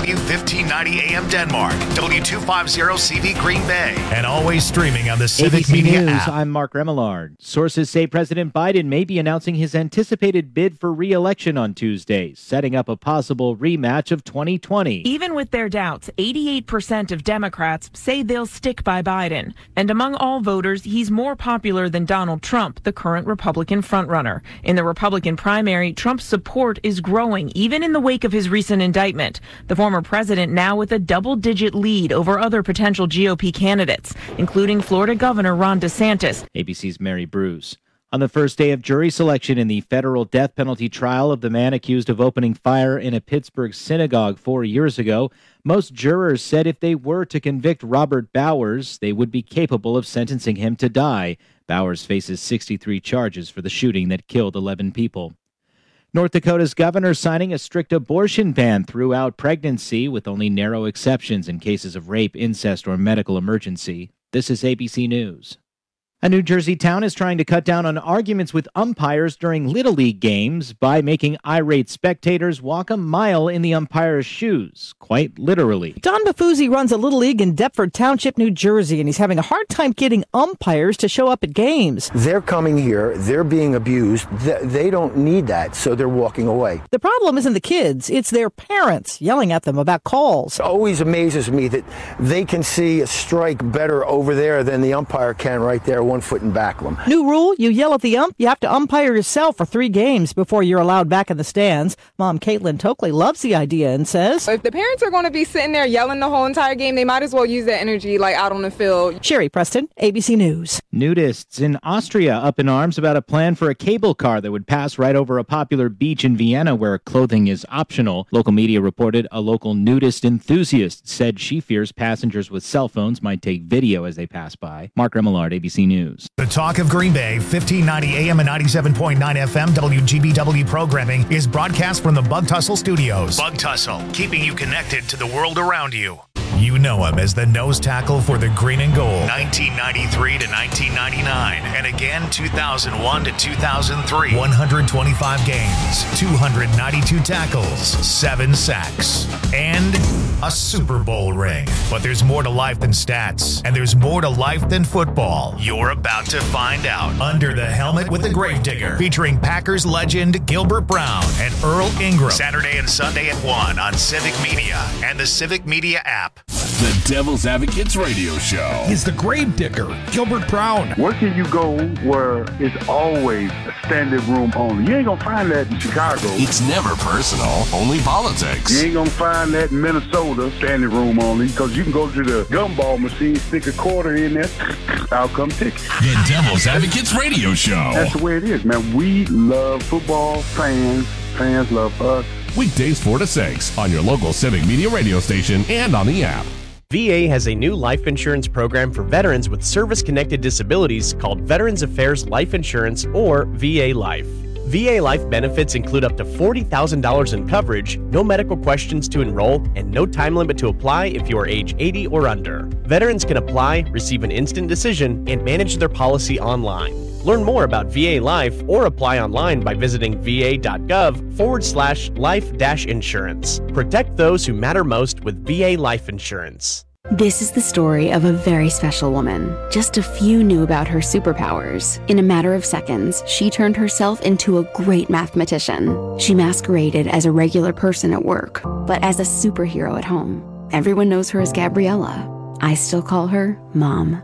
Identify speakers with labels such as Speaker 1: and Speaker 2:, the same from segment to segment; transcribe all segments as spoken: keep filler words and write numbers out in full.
Speaker 1: W fifteen ninety A M Denmark, W two fifty C V Green Bay, and always streaming on the Civic
Speaker 2: A B C
Speaker 1: Media
Speaker 2: News,
Speaker 1: app.
Speaker 2: I'm Mark Remillard. Sources say President Biden may be announcing his anticipated bid for re-election on Tuesday, setting up a possible rematch of twenty twenty.
Speaker 3: Even with their doubts, eighty-eight percent of Democrats say they'll stick by Biden. And among all voters, he's more popular than Donald Trump, the current Republican frontrunner. In the Republican primary, Trump's support is growing, even in the wake of his recent indictment. The former president now with a double-digit lead over other potential G O P candidates, including Florida Governor Ron DeSantis.
Speaker 2: A B C's Mary Bruce. On the first day of jury selection in the federal death penalty trial of the man accused of opening fire in a Pittsburgh synagogue four years ago, most jurors said if they were to convict Robert Bowers, they would be capable of sentencing him to die. Bowers faces sixty-three charges for the shooting that killed eleven people. North Dakota's governor signing a strict abortion ban throughout pregnancy, with only narrow exceptions in cases of rape, incest, or medical emergency. This is A B C News. A New Jersey town is trying to cut down on arguments with umpires during Little League games by making irate spectators walk a mile in the umpire's shoes, quite literally.
Speaker 4: Don Bafuzzi runs a Little League in Deptford Township, New Jersey, and he's having a hard time getting umpires to show up at games.
Speaker 5: They're coming here, they're being abused, they don't need that, so they're walking away.
Speaker 4: The problem isn't the kids, it's their parents yelling at them about calls.
Speaker 5: It always amazes me that they can see a strike better over there than the umpire can right there, one foot in back of them.
Speaker 4: New rule, you yell at the ump, you have to umpire yourself for three games before you're allowed back in the stands. Mom Caitlin Tokley loves the idea and says,
Speaker 6: if the parents are going to be sitting there yelling the whole entire game, they might as well use that energy like out on the field.
Speaker 4: Sherry Preston, A B C News.
Speaker 2: Nudists in Austria up in arms about a plan for a cable car that would pass right over a popular beach in Vienna where clothing is optional. Local media reported a local nudist enthusiast said she fears passengers with cell phones might take video as they pass by. Mark Remillard, A B C News.
Speaker 1: The Talk of Green Bay, fifteen ninety A M and ninety-seven point nine F M W G B W programming is broadcast from the Bug Tussle Studios. Bug Tussle, keeping you connected to the world around you. You know him as the nose tackle for the green and gold, nineteen ninety-three to nineteen ninety-nine, and again two thousand one to two thousand three. one hundred twenty-five games, two hundred ninety-two tackles, seven sacks, and a Super Bowl ring. But there's more to life than stats, and there's more to life than football. You're about to find out. Under the Helmet with the Gravedigger, featuring Packers legend Gilbert Brown and Earl Ingram. Saturday and Sunday at one on Civic Media and the Civic Media app.
Speaker 7: The Devil's Advocates Radio Show.
Speaker 8: He's the Gravedigger, Gilbert Brown.
Speaker 9: Where can you go where it's always a standing room only? You ain't gonna find that in Chicago.
Speaker 7: It's never personal, only politics.
Speaker 9: You ain't gonna find that in Minnesota, standing room only, because you can go to the gumball machine, stick a quarter in there, I'll come take it.
Speaker 7: The Devil's Advocates Radio Show.
Speaker 9: That's the way it is, man. We love football, fans, fans love us.
Speaker 7: Weekdays four to six on your local Civic Media radio station and on the app.
Speaker 10: V A has a new life insurance program for veterans with service-connected disabilities called Veterans Affairs Life Insurance, or V A Life. V A Life benefits include up to forty thousand dollars in coverage, no medical questions to enroll, and no time limit to apply if you are age eighty or under. Veterans can apply, receive an instant decision, and manage their policy online. Learn more about V A Life or apply online by visiting va.gov forward slash life dash insurance. Protect those who matter most with V A Life Insurance.
Speaker 11: This is the story of a very special woman. Just a few knew about her superpowers. In a matter of seconds, she turned herself into a great mathematician. She masqueraded as a regular person at work, but as a superhero at home. Everyone knows her as Gabriella. I still call her Mom.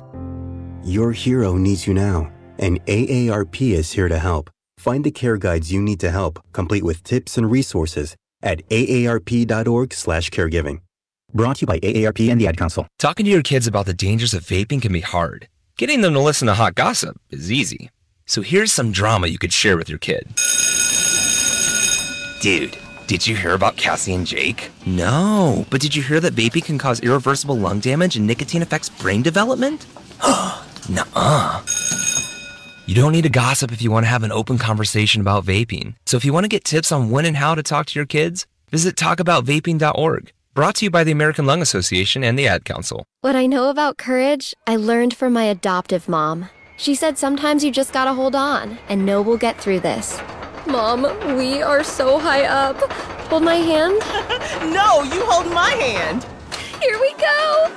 Speaker 12: Your hero needs you now, and A A R P is here to help. Find the care guides you need to help, complete with tips and resources at aarp.org slash caregiving. Brought to you by A A R P and the Ad Council.
Speaker 13: Talking to your kids about the dangers of vaping can be hard. Getting them to listen to hot gossip is easy. So here's some drama you could share with your kid. Dude, did you hear about Cassie and Jake? No, but did you hear that vaping can cause irreversible lung damage and nicotine affects brain development? Nuh-uh. You don't need to gossip if you want to have an open conversation about vaping. So if you want to get tips on when and how to talk to your kids, visit talk about vaping dot org. Brought to you by the American Lung Association and the Ad Council.
Speaker 14: What I know about courage, I learned from my adoptive mom. She said sometimes you just gotta hold on and know we'll get through this. Mom, we are so high up. Hold my hand?
Speaker 15: No, you hold my hand.
Speaker 14: Here we go.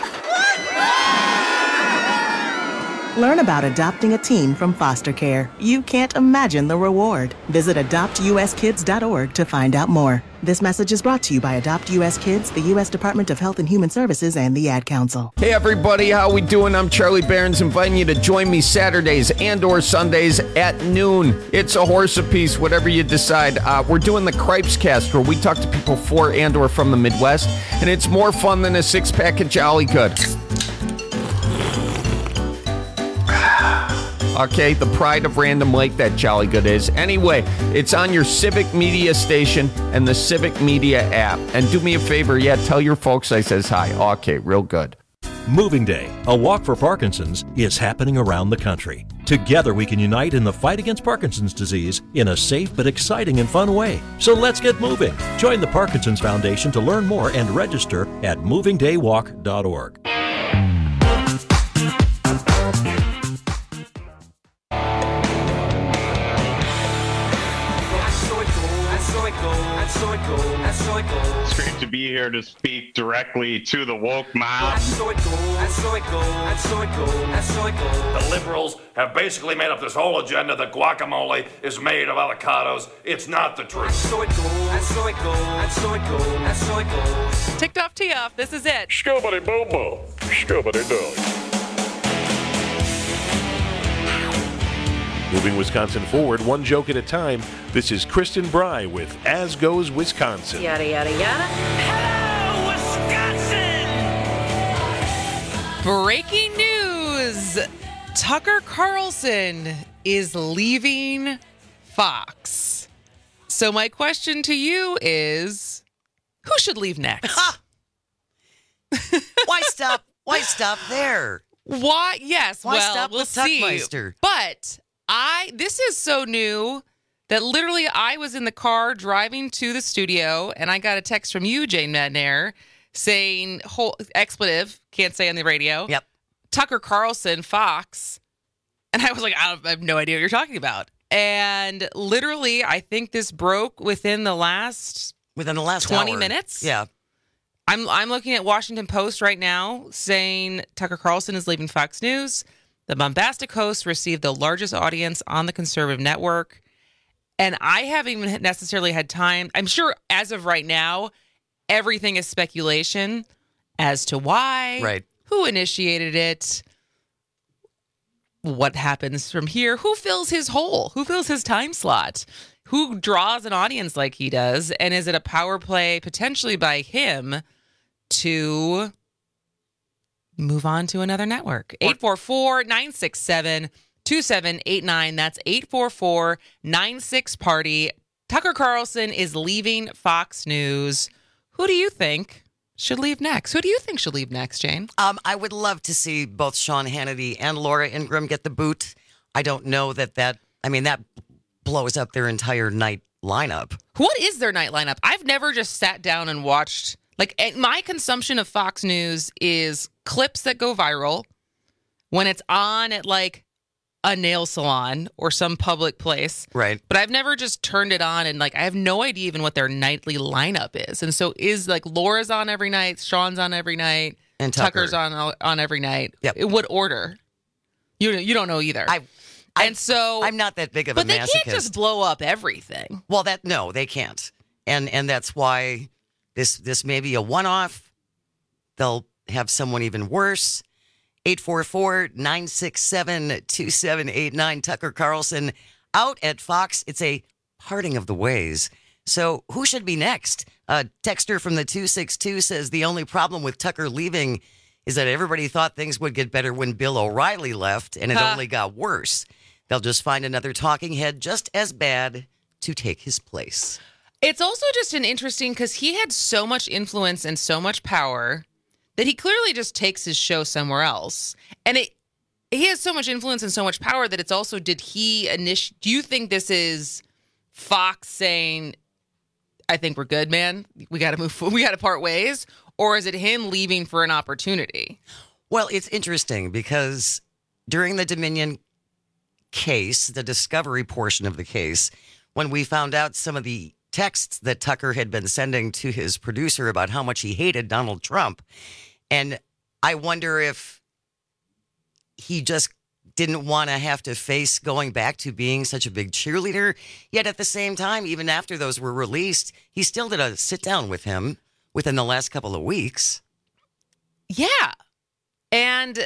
Speaker 15: Learn about adopting a teen from foster care. You can't imagine the reward. Visit adopt u s kids dot org to find out more. This message is brought to you by Adopt U S Kids, the U S Department of Health and Human Services, and the Ad Council.
Speaker 16: Hey everybody, how we doing? I'm Charlie Barons, inviting you to join me Saturdays and or Sundays at noon. It's a horse apiece, whatever you decide. Uh, we're doing the Cripes Cast, where we talk to people for and or from the Midwest, and it's more fun than a six-pack of Jolly Good. Okay, the pride of Random Lake, that Jolly Good is. Anyway, it's on your Civic Media station and the Civic Media app. And do me a favor, yeah, tell your folks I says hi. Okay, real good.
Speaker 17: Moving Day, a walk for Parkinson's, is happening around the country. Together we can unite in the fight against Parkinson's disease in a safe but exciting and fun way. So let's get moving. Join the Parkinson's Foundation to learn more and register at moving day walk dot org.
Speaker 18: It's great to be here to speak directly to the woke mob.
Speaker 19: The liberals have basically made up this whole agenda that guacamole is made of avocados. It's not the truth.
Speaker 3: Ticked off, tee off. This is it.
Speaker 19: Scoobity boo boo. Scoobity doo.
Speaker 20: Moving Wisconsin forward, one joke at a time. This is Kristen Bry with As Goes Wisconsin.
Speaker 3: Yada, yada, yada. Hello, Wisconsin! Breaking news. Tucker Carlson is leaving Fox. So my question to you is, who should leave next?
Speaker 21: Why stop? Why stop there?
Speaker 3: Why? Yes,
Speaker 21: Why
Speaker 3: well,
Speaker 21: stop
Speaker 3: we'll
Speaker 21: with
Speaker 3: see.
Speaker 21: Tuckmeister?
Speaker 3: But I, this is so new that literally I was in the car driving to the studio and I got a text from you, Jane Madnair, saying, whole, expletive, can't say on the radio.
Speaker 21: Yep.
Speaker 3: Tucker Carlson, Fox. And I was like, I, I have no idea what you're talking about. And literally, I think this broke within the last
Speaker 21: within the last
Speaker 3: twenty
Speaker 21: hour.
Speaker 3: minutes.
Speaker 21: Yeah.
Speaker 3: I'm I'm looking at Washington Post right now saying Tucker Carlson is leaving Fox News. The bombastic host received the largest audience on the conservative network. And I haven't even necessarily had time. I'm sure as of right now, everything is speculation as to why,
Speaker 21: right,
Speaker 3: who initiated it, what happens from here, who fills his hole, who fills his time slot, who draws an audience like he does, and is it a power play potentially by him to move on to another network? eight four four, nine six seven, two seven eight nine. That's eight four four, nine six, party. Tucker Carlson is leaving Fox News. Who do you think should leave next? Who do you think should leave next, Jane?
Speaker 21: Um, I would love to see both Sean Hannity and Laura Ingraham get the boot. I don't know that that, I mean, that blows up their entire night lineup.
Speaker 3: What is their night lineup? I've never just sat down and watched. Like, my consumption of Fox News is clips that go viral when it's on at, like, a nail salon or some public place.
Speaker 21: Right.
Speaker 3: But I've never just turned it on and, like, I have no idea even what their nightly lineup is. And so is, like, Laura's on every night, Sean's on every night,
Speaker 21: and Tucker.
Speaker 3: Tucker's on on every night.
Speaker 21: Yep.
Speaker 3: In what order? You, you don't know either.
Speaker 21: I,
Speaker 3: and so...
Speaker 21: I'm not that big of
Speaker 3: but
Speaker 21: a
Speaker 3: they
Speaker 21: masochist.
Speaker 3: can't just blow up everything.
Speaker 21: Well, that no, they can't. And and that's why... This this may be a one-off. They'll have someone even worse. eight four four, nine six seven, two seven eight nine. Tucker Carlson out at Fox. It's a parting of the ways. So who should be next? A texter from the two six two says the only problem with Tucker leaving is that everybody thought things would get better when Bill O'Reilly left, and it
Speaker 3: Huh.
Speaker 21: only got worse. They'll just find another talking head just as bad to take his place.
Speaker 3: It's also just an interesting because he had so much influence and so much power that he clearly just takes his show somewhere else. And it he has so much influence and so much power that it's also, did he initiate, do you think this is Fox saying, I think we're good, man. We got to move, we got to part ways. Or is it him leaving for an opportunity?
Speaker 21: Well, it's interesting because during the Dominion case, the discovery portion of the case, when we found out some of the texts that Tucker had been sending to his producer about how much he hated Donald Trump. And I wonder if he just didn't want to have to face going back to being such a big cheerleader. Yet at the same time, even after those were released, he still did a sit down with him within the last couple of weeks.
Speaker 5: Yeah. And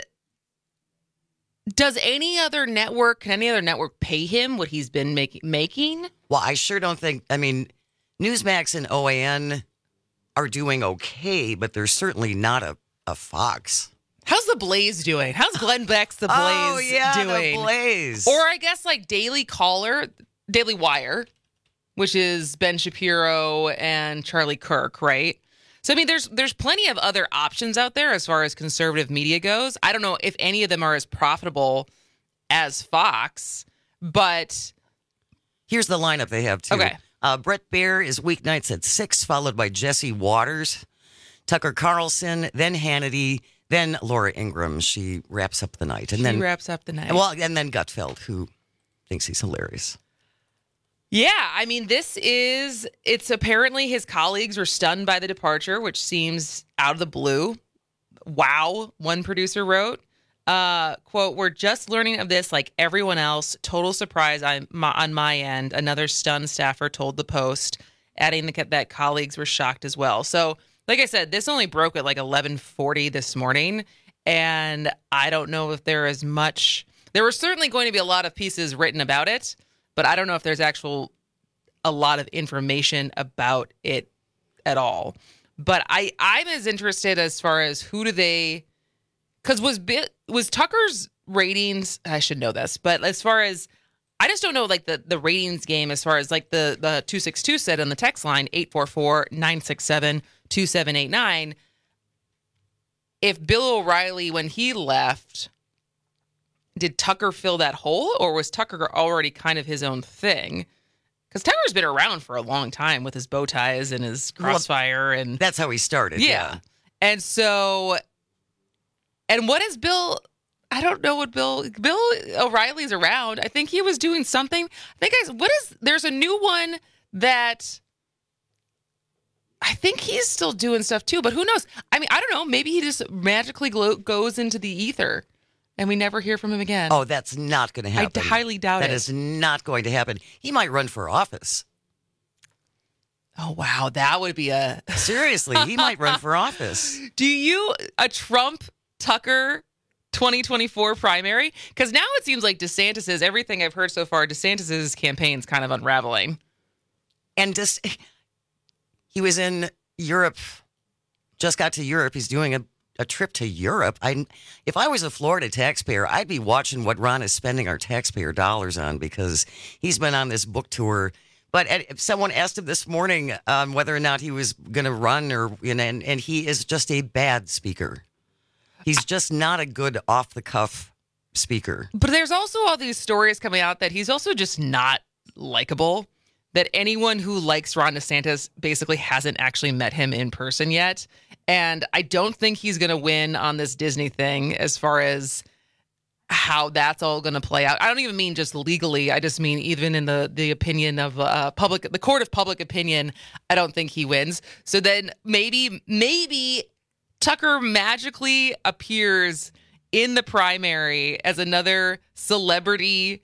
Speaker 5: does any other network, can any other network pay him what he's been make, making?
Speaker 21: Well, I sure don't think, I mean, Newsmax and O A N are doing okay, but they're certainly not a, a Fox.
Speaker 5: How's The Blaze doing? How's Glenn Beck's The Blaze
Speaker 21: oh, yeah,
Speaker 5: doing?
Speaker 21: The Blaze.
Speaker 5: Or I guess like Daily Caller, Daily Wire, which is Ben Shapiro and Charlie Kirk, right? So, I mean, there's there's plenty of other options out there as far as conservative media goes. I don't know if any of them are as profitable as Fox, but...
Speaker 21: Here's the lineup they have, too.
Speaker 5: Okay.
Speaker 21: Uh, Brett Baer is weeknights at six, followed by Jesse Waters, Tucker Carlson, then Hannity, then Laura Ingraham. She wraps up the night. And
Speaker 5: she
Speaker 21: then
Speaker 5: wraps up the night.
Speaker 21: Well, and then Gutfeld, who thinks he's hilarious.
Speaker 5: Yeah, I mean, this is, it's apparently his colleagues were stunned by the departure, which seems out of the blue. Wow, one producer wrote. Uh, quote, we're just learning of this like everyone else. Total surprise on my, on my end. Another stunned staffer told the Post, adding that, that colleagues were shocked as well. So, like I said, this only broke at like eleven forty this morning, and I don't know if there is much. There were certainly going to be a lot of pieces written about it, but I don't know if there's actual a lot of information about it at all. But I, I'm as interested as far as who do they, because was was Tucker's ratings, I should know this, but as far as, I just don't know like the, the ratings game as far as like the, the two six two said on the text line, eight four four, nine six seven, two seven eight nine. If Bill O'Reilly, when he left, did Tucker fill that hole, or was Tucker already kind of his own thing? Because Tucker's been around for a long time with his bow ties and his crossfire.
Speaker 21: Well,
Speaker 5: and
Speaker 21: that's how he started. Yeah. yeah.
Speaker 5: And so, and what is Bill? I don't know what Bill, Bill O'Reilly's around. I think he was doing something. I think I, what is, there's a new one that I think he's still doing stuff too, but who knows? I mean, I don't know. Maybe he just magically glo- goes into the ether and we never hear from him again.
Speaker 21: Oh, that's not going to happen.
Speaker 5: I highly doubt
Speaker 21: that
Speaker 5: it.
Speaker 21: That is not going to happen. He might run for office.
Speaker 5: Oh, wow. That would be a...
Speaker 21: Seriously, he might run for office.
Speaker 5: Do you, a Trump-Tucker twenty twenty-four primary? Because now it seems like DeSantis's, everything I've heard so far, DeSantis's campaign's kind of unraveling.
Speaker 21: And just, he was in Europe, just got to Europe. He's doing a, a trip to Europe. I, if I was a Florida taxpayer, I'd be watching what Ron is spending our taxpayer dollars on, because he's been on this book tour. But if someone asked him this morning um, whether or not he was going to run, or and, and he is just a bad speaker. He's just not a good off-the-cuff speaker.
Speaker 5: But there's also all these stories coming out that he's also just not likable, that anyone who likes Ron DeSantis basically hasn't actually met him in person yet. And I don't think he's going to win on this Disney thing as far as how that's all going to play out. I don't even mean just legally. I just mean even in the, the opinion of uh, public, the court of public opinion, I don't think he wins. So then maybe, maybe... Tucker magically appears in the primary as another celebrity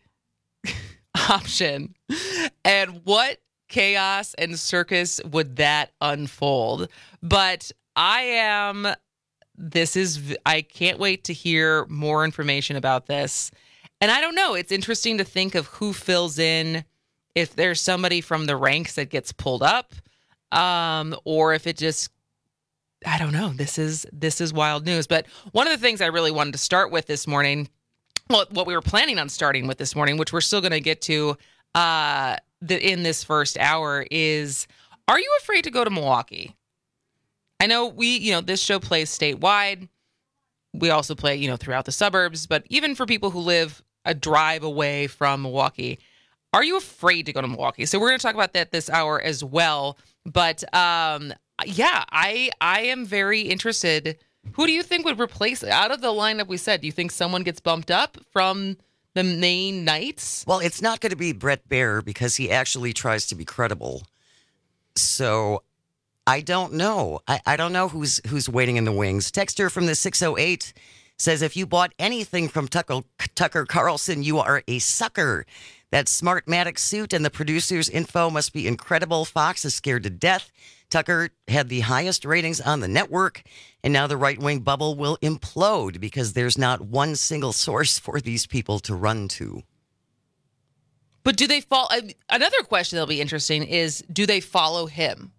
Speaker 5: option. And what chaos and circus would that unfold? But I am, this is, I can't wait to hear more information about this. And I don't know, it's interesting to think of who fills in, if there's somebody from the ranks that gets pulled up, um, or if it just, I don't know. This is this is wild news. But one of the things I really wanted to start with this morning, well, what we were planning on starting with this morning, which we're still going to get to uh, the, in this first hour, is, are you afraid to go to Milwaukee? I know we, you know, this show plays statewide. We also play, you know, throughout the suburbs. But even for people who live a drive away from Milwaukee, are you afraid to go to Milwaukee? So we're going to talk about that this hour as well. But um yeah, I I am very interested. Who do you think would replace it? Out of the lineup we said, do you think someone gets bumped up from the main nights?
Speaker 21: Well, it's not going to be Brett Baer, because he actually tries to be credible. So I don't know. I, I don't know who's who's waiting in the wings. Texter from the six oh eight says, if you bought anything from Tucker, Tucker Carlson, you are a sucker. That Smartmatic suit and the producer's info must be incredible. Fox is scared to death. Tucker had the highest ratings on the network, and now the right-wing bubble will implode because there's not one single source for these people to run to.
Speaker 5: But do they follow? Another question that'll be interesting is, do they follow him?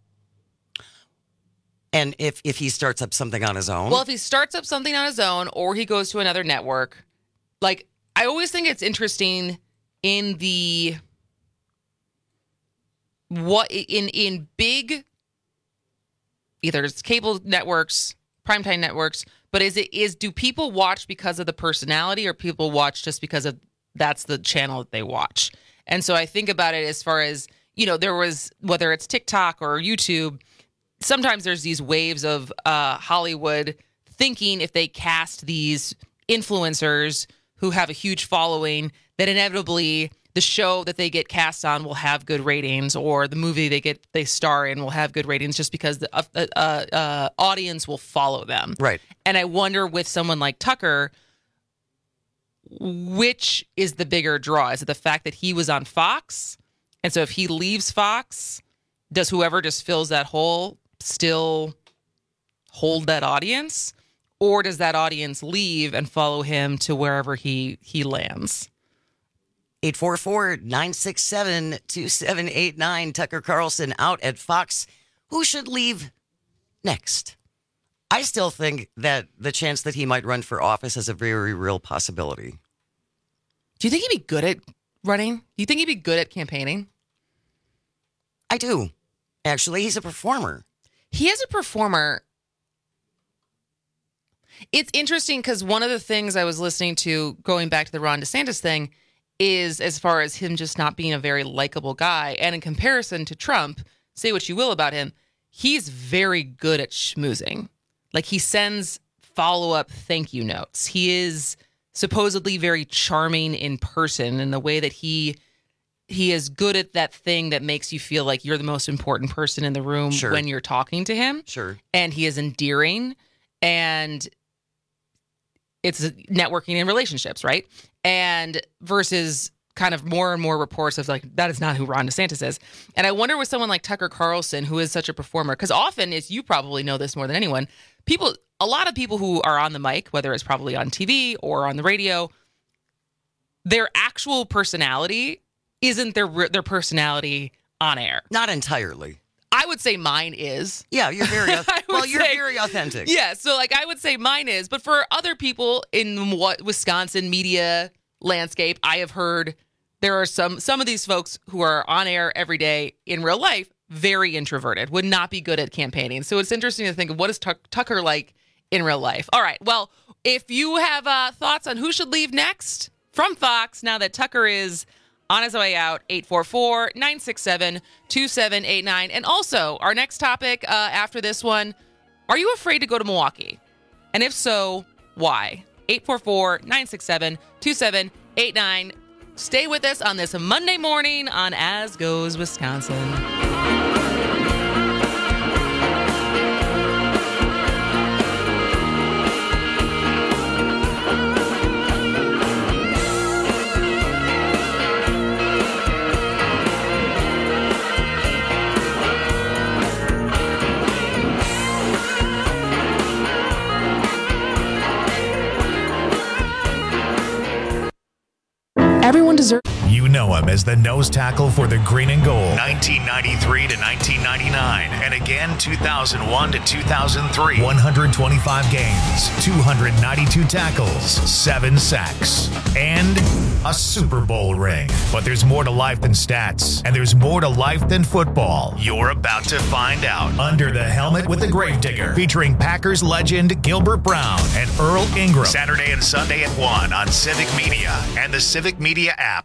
Speaker 21: And if, if he starts up something on his own?
Speaker 5: Well, if he starts up something on his own or he goes to another network, like, I always think it's interesting in the, what, in, in big, either it's cable networks, primetime networks, but is it, is, do people watch because of the personality or people watch just because of that's the channel that they watch? And so I think about it as far as, you know, there was, whether it's TikTok or YouTube, sometimes there's these waves of uh, Hollywood thinking if they cast these influencers who have a huge following, that inevitably the show that they get cast on will have good ratings, or the movie they get they star in will have good ratings, just because the uh, uh, uh, audience will follow them.
Speaker 21: Right.
Speaker 5: And I wonder with someone like Tucker, which is the bigger draw? Is it the fact that he was on Fox? And so if he leaves Fox, does whoever just fills that hole still hold that audience? Or does that audience leave and follow him to wherever he, he lands?
Speaker 21: eight four four, nine six seven, two seven eight nine. Tucker Carlson out at Fox. Who should leave next? I still think that the chance that he might run for office is a very real possibility.
Speaker 5: Do you think he'd be good at running? Do you think he'd be good at campaigning?
Speaker 21: I do. Actually, he's a performer.
Speaker 5: He is a performer. It's interesting because one of the things I was listening to, going back to the Ron DeSantis thing, is as far as him just not being a very likable guy. And in comparison to Trump, say what you will about him, he's very good at schmoozing. Like, he sends follow-up thank you notes. He is supposedly very charming in person in the way that he he is good at that thing that makes you feel like you're the most important person in the room
Speaker 21: Sure.
Speaker 5: when you're talking to him.
Speaker 21: Sure.
Speaker 5: And he is endearing, and it's networking and relationships, right? And versus kind of more and more reports of like, that is not who Ron DeSantis is. And I wonder with someone like Tucker Carlson, who is such a performer, because often, as you probably know this more than anyone, people, a lot of people who are on the mic, whether it's probably on T V or on the radio, their actual personality isn't their their personality on air.
Speaker 21: Not entirely.
Speaker 5: I would say mine is.
Speaker 21: Yeah, you're very well. You're
Speaker 5: say,
Speaker 21: very authentic.
Speaker 5: Yeah, so like I would say mine is, but for other people in what Wisconsin media landscape, I have heard there are some some of these folks who are on air every day in real life, very introverted, would not be good at campaigning. So it's interesting to think of what is Tuck, Tucker like in real life. All right, well, if you have uh, thoughts on who should leave next from Fox, now that Tucker is on his way out, eight four four, nine six seven, two seven eight nine. And also, our next topic uh, after this one, are you afraid to go to Milwaukee? And if so, why? eight four four, nine six seven, two seven eight nine. Stay with us on this Monday morning on As Goes Wisconsin.
Speaker 1: Everyone deserves. You know him as the nose tackle for the Green and Gold, nineteen ninety-three to nineteen ninety-nine, and again two thousand one to two thousand three. one hundred twenty-five games, two hundred ninety-two tackles, seven sacks, and a Super Bowl ring. But there's more to life than stats, and there's more to life than football. You're about to find out. Under the Helmet with the Gravedigger, featuring Packers legend Gilbert Brown and Earl Ingram. Saturday and Sunday at one on Civic Media and the Civic Media app.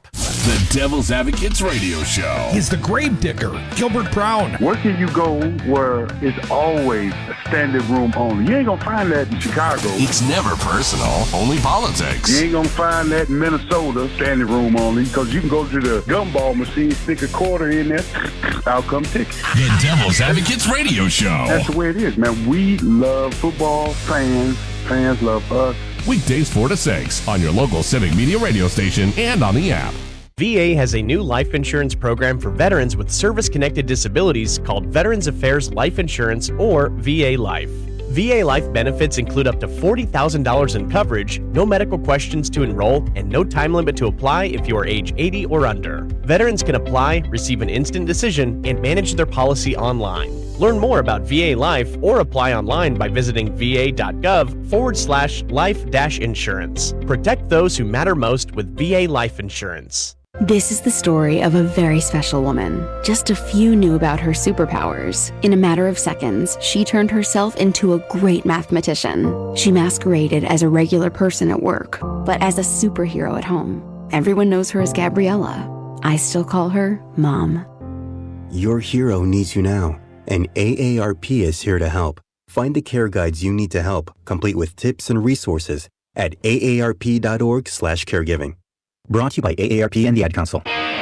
Speaker 7: The Devil's Advocates Radio Show.
Speaker 8: He's the grave digger, Gilbert Brown.
Speaker 9: Where can you go where it's always a standing room only? You ain't gonna find that in Chicago.
Speaker 7: It's never personal, only politics.
Speaker 9: You ain't gonna find that in Minnesota, standing room only, because you can go to the gumball machine, stick a quarter in there, out come ticket.
Speaker 7: The Devil's Advocates Radio Show.
Speaker 9: That's the way it is, man. We love football, fans, fans love us.
Speaker 7: Weekdays four to six on your local Civic Media radio station and on the app.
Speaker 10: V A has a new life insurance program for veterans with service-connected disabilities called Veterans Affairs Life Insurance, or V A Life. V A Life benefits include up to forty thousand dollars in coverage, no medical questions to enroll, and no time limit to apply if you are age eighty or under. Veterans can apply, receive an instant decision, and manage their policy online. Learn more about V A Life or apply online by visiting va.gov forward slash life dash insurance. Protect those who matter most with V A Life Insurance.
Speaker 11: This is the story of a very special woman. Just a few knew about her superpowers. In a matter of seconds, she turned herself into a great mathematician. She masqueraded as a regular person at work, but as a superhero at home. Everyone knows her as Gabriella. I still call her Mom.
Speaker 12: Your hero needs you now, and A A R P is here to help. Find the care guides you need to help, complete with tips and resources at aarp.org slash caregiving. Brought to you by A A R P and the Ad Council.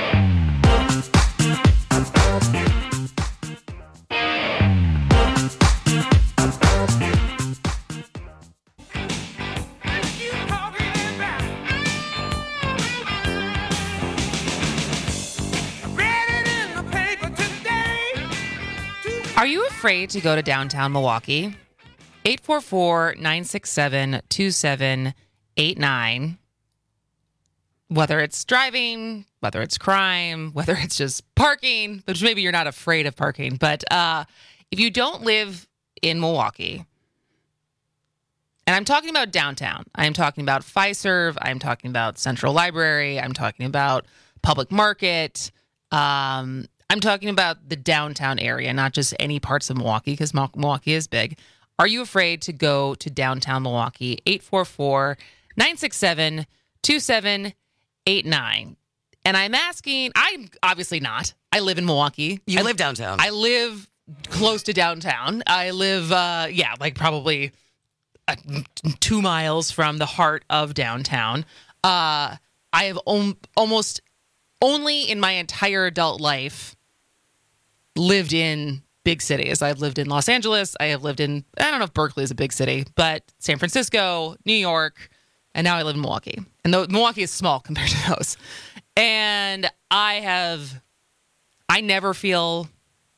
Speaker 5: Are you afraid to go to downtown Milwaukee? eight four four, nine six seven, two seven eight nine. Whether it's driving, whether it's crime, whether it's just parking, which maybe you're not afraid of parking. But uh, if you don't live in Milwaukee, and I'm talking about downtown, I'm talking about Fiserv, I'm talking about Central Library, I'm talking about Public Market, um, I'm talking about the downtown area, not just any parts of Milwaukee, because Milwaukee is big. Are you afraid to go to downtown Milwaukee? eight four four, nine six seven, two seven eight nine. And I'm asking, I'm obviously not. I live in Milwaukee.
Speaker 21: You
Speaker 5: I
Speaker 21: live downtown.
Speaker 5: I live close to downtown. I live, uh, yeah, like probably uh, two miles from the heart of downtown. Uh, I have om- almost only in my entire adult life lived in big cities. I've lived in Los Angeles. I have lived in, I don't know if Berkeley is a big city, but San Francisco, New York, and now I live in Milwaukee. And though Milwaukee is small compared to those. And I have, I never feel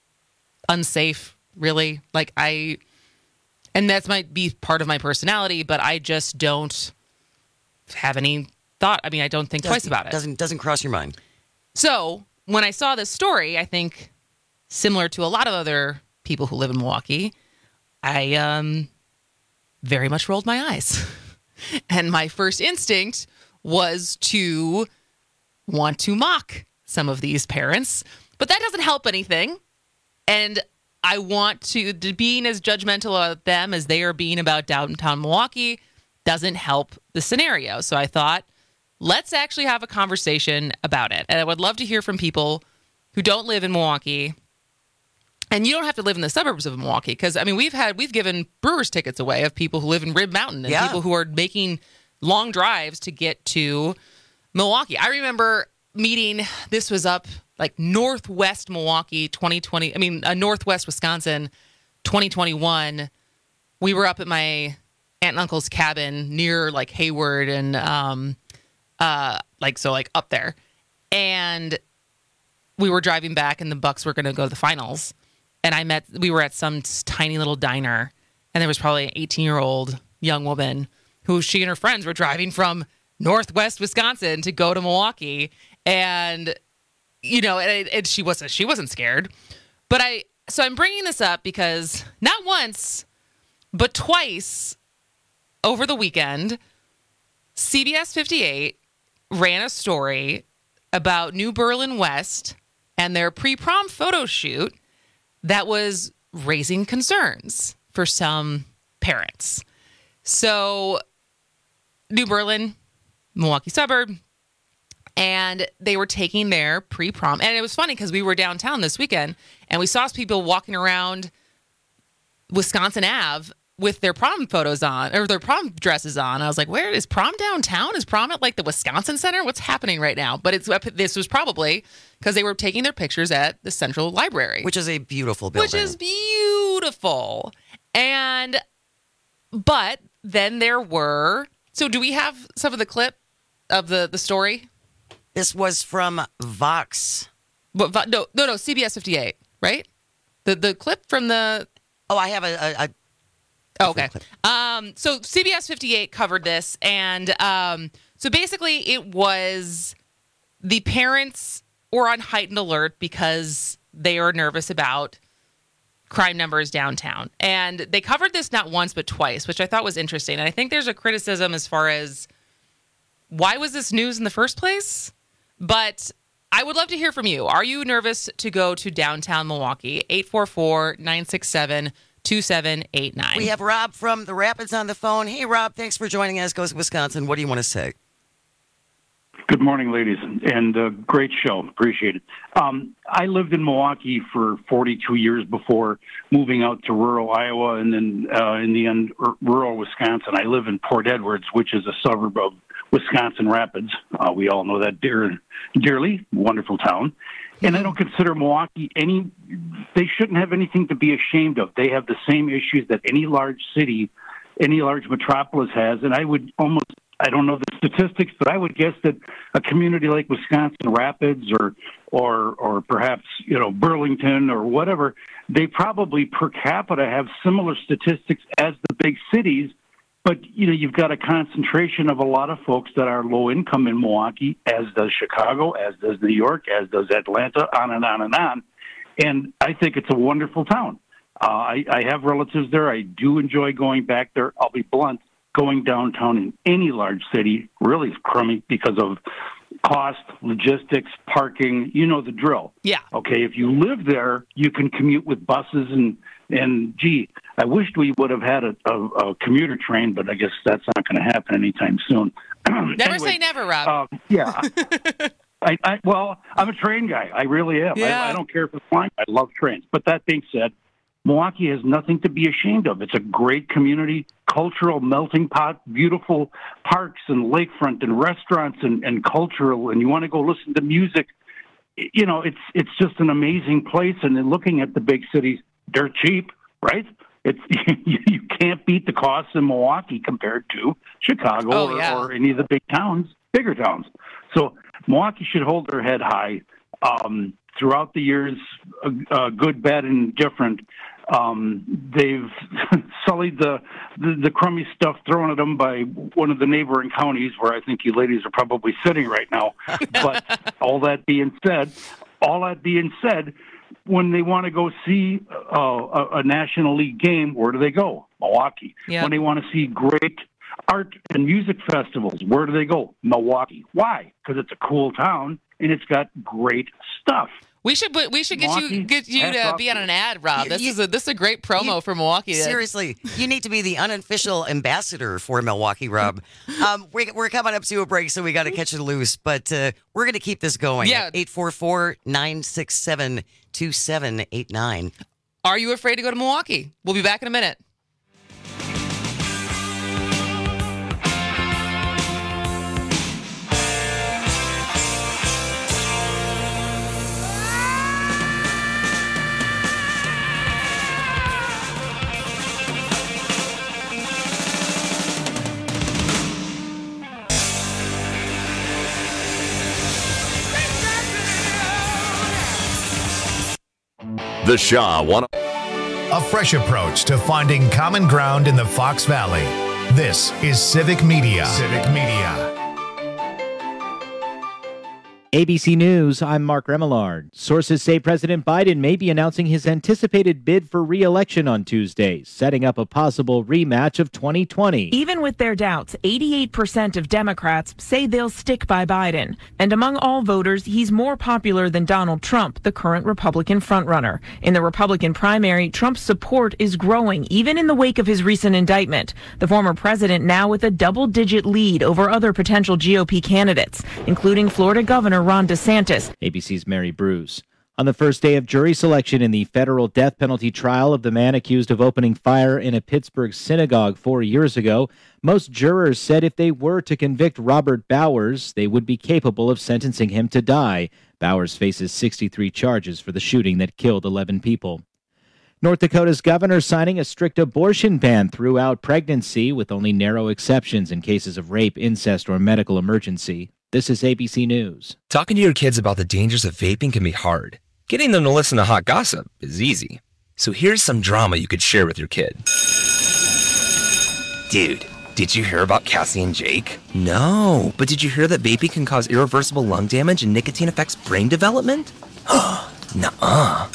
Speaker 5: unsafe, really. Like I, and that might be part of my personality, but I just don't have any thought. I mean, I don't think
Speaker 21: doesn't,
Speaker 5: twice about it.
Speaker 21: Doesn't doesn't cross your mind.
Speaker 5: So when I saw this story, I think similar to a lot of other people who live in Milwaukee, I um, very much rolled my eyes. And my first instinct was to want to mock some of these parents, but that doesn't help anything. And I want to, to being as judgmental about them as they are being about downtown Milwaukee doesn't help the scenario. So I thought, let's actually have a conversation about it. And I would love to hear from people who don't live in Milwaukee. And you don't have to live in the suburbs of Milwaukee, because I mean we've had we've given Brewers tickets away of people who live in Rib Mountain and
Speaker 21: yeah.
Speaker 5: people who are making long drives to get to Milwaukee. I remember meeting, this was up like Northwest Milwaukee twenty twenty, I mean uh, Northwest Wisconsin twenty twenty-one. We were up at my aunt and uncle's cabin near like Hayward and um uh like so like up there, and we were driving back and the Bucks were going to go to the finals. And I met, we were at some tiny little diner, and there was probably an eighteen-year-old young woman who she and her friends were driving from Northwest Wisconsin to go to Milwaukee. And, you know, and, and she wasn't, she wasn't scared. But I, so I'm bringing this up because not once, but twice over the weekend, C B S fifty-eight ran a story about New Berlin West and their pre-prom photo shoot that was raising concerns for some parents. So New Berlin, Milwaukee suburb, And they were taking their pre-prom. And it was funny because we were downtown this weekend and we saw people walking around Wisconsin Avenue with their prom photos on, or their prom dresses on. I was like, where is prom downtown? Is prom at like the Wisconsin Center? What's happening right now? But it's this was probably because they were taking their pictures at the Central Library.
Speaker 21: Which is a beautiful building.
Speaker 5: Which is beautiful. And, but then there were, so do we have some of the clip of the, the story?
Speaker 21: This was from Vox.
Speaker 5: But, no, no, no, C B S fifty-eight, right? The the clip from the...
Speaker 21: Oh, I have a... a, a
Speaker 5: Oh, okay. Um, so C B S fifty-eight covered this, and um, so basically it was the parents were on heightened alert because they are nervous about crime numbers downtown. And they covered this not once but twice, which I thought was interesting. And I think there's a criticism as far as why was this news in the first place? But I would love to hear from you. Are you nervous to go to downtown Milwaukee? eight four four, nine six seven, two seven eight nine.
Speaker 21: We have Rob from the Rapids on the phone. Hey, Rob, thanks for joining us. Goes Wisconsin. What do you want to say?
Speaker 6: Good morning, ladies, and uh, great show. Appreciate it. Um, I lived in Milwaukee for forty-two years before moving out to rural Iowa and then uh, in the end, r- rural Wisconsin. I live in Port Edwards, which is a suburb of Wisconsin Rapids. Uh, we all know that dear, dearly. Wonderful town. And I don't consider Milwaukee any, they shouldn't have anything to be ashamed of. They have the same issues that any large city, any large metropolis has. And I would almost, I don't know the statistics, but I would guess that a community like Wisconsin Rapids or, or, or perhaps, you know, Burlington or whatever, they probably per capita have similar statistics as the big cities. But, you know, you've got a concentration of a lot of folks that are low income in Milwaukee, as does Chicago, as does New York, as does Atlanta, on and on and on. And I think it's a wonderful town. Uh, I, I have relatives there. I do enjoy going back there. I'll be blunt. Going downtown in any large city really is crummy because of cost, logistics, parking. You know the drill.
Speaker 5: Yeah.
Speaker 6: Okay, if you live there, you can commute with buses and, and gee, I wished we would have had a, a, a commuter train, but I guess that's not going to happen anytime soon.
Speaker 5: Never
Speaker 6: anyway,
Speaker 5: say never, Rob.
Speaker 6: Uh, yeah. I, I, well, I'm a train guy. I really am.
Speaker 5: Yeah.
Speaker 6: I, I don't care if it's flying. I love trains. But that being said, Milwaukee has nothing to be ashamed of. It's a great community, cultural melting pot, beautiful parks and lakefront and restaurants and, and cultural, and you want to go listen to music. You know, it's it's just an amazing place. And then looking at the big cities, they're cheap, right? It's you can't beat the costs in Milwaukee compared to Chicago
Speaker 5: Oh,
Speaker 6: or,
Speaker 5: yeah.
Speaker 6: or any of the big towns, bigger towns. So Milwaukee should hold their head high. Um, throughout the years, uh, uh, good, bad, and different, um, they've sullied the, the the crummy stuff thrown at them by one of the neighboring counties, where I think you ladies are probably sitting right now. But all that being said, all that being said, when they want to go see uh, a, a National League game, where do they go? Milwaukee.
Speaker 5: Yeah.
Speaker 6: When they want to see great art and music festivals, where do they go? Milwaukee. Why? Because it's a cool town and it's got great stuff.
Speaker 5: We should put, we should get
Speaker 6: Milwaukee,
Speaker 5: you get you
Speaker 6: hats
Speaker 5: to
Speaker 6: off
Speaker 5: be on an ad, Rob. This
Speaker 21: You-
Speaker 5: is a this is a great promo
Speaker 21: you-
Speaker 5: for Milwaukee.
Speaker 21: Seriously, you need to be the unofficial ambassador for Milwaukee, Rob. Um, we, we're coming up to a break, so we got to catch it loose, but uh, we're going to keep this going.
Speaker 5: Yeah.
Speaker 21: eight four four, nine six seven, two seven eight nine.
Speaker 5: Are you afraid to go to Milwaukee? We'll be back in a minute.
Speaker 1: The Shaw one. A fresh approach to finding common ground in the Fox Valley. This is Civic Media. Civic Media.
Speaker 2: A B C News, I'm Mark Remillard. Sources say President Biden may be announcing his anticipated bid for re-election on Tuesday, setting up a possible rematch of twenty twenty.
Speaker 3: Even with their doubts, eighty-eight percent of Democrats say they'll stick by Biden. And among all voters, he's more popular than Donald Trump, the current Republican frontrunner. In the Republican primary, Trump's support is growing, even in the wake of his recent indictment. The former president now with a double-digit lead over other potential G O P candidates, including Florida Governor Ron DeSantis.
Speaker 2: A B C's Mary Bruce. On the first day of jury selection in the federal death penalty trial of the man accused of opening fire in a Pittsburgh synagogue four years ago, most jurors said if they were to convict Robert Bowers, they would be capable of sentencing him to die. Bowers faces sixty-three charges for the shooting that killed eleven people. North Dakota's governor signing a strict abortion ban throughout pregnancy, with only narrow exceptions in cases of rape, incest, or medical emergency. This is A B C News.
Speaker 13: Talking to your kids about the dangers of vaping can be hard. Getting them to listen to hot gossip is easy. So here's some drama you could share with your kid. Dude, did you hear about Cassie and Jake? No, but did you hear that vaping can cause irreversible lung damage and nicotine affects brain development? Nuh-uh.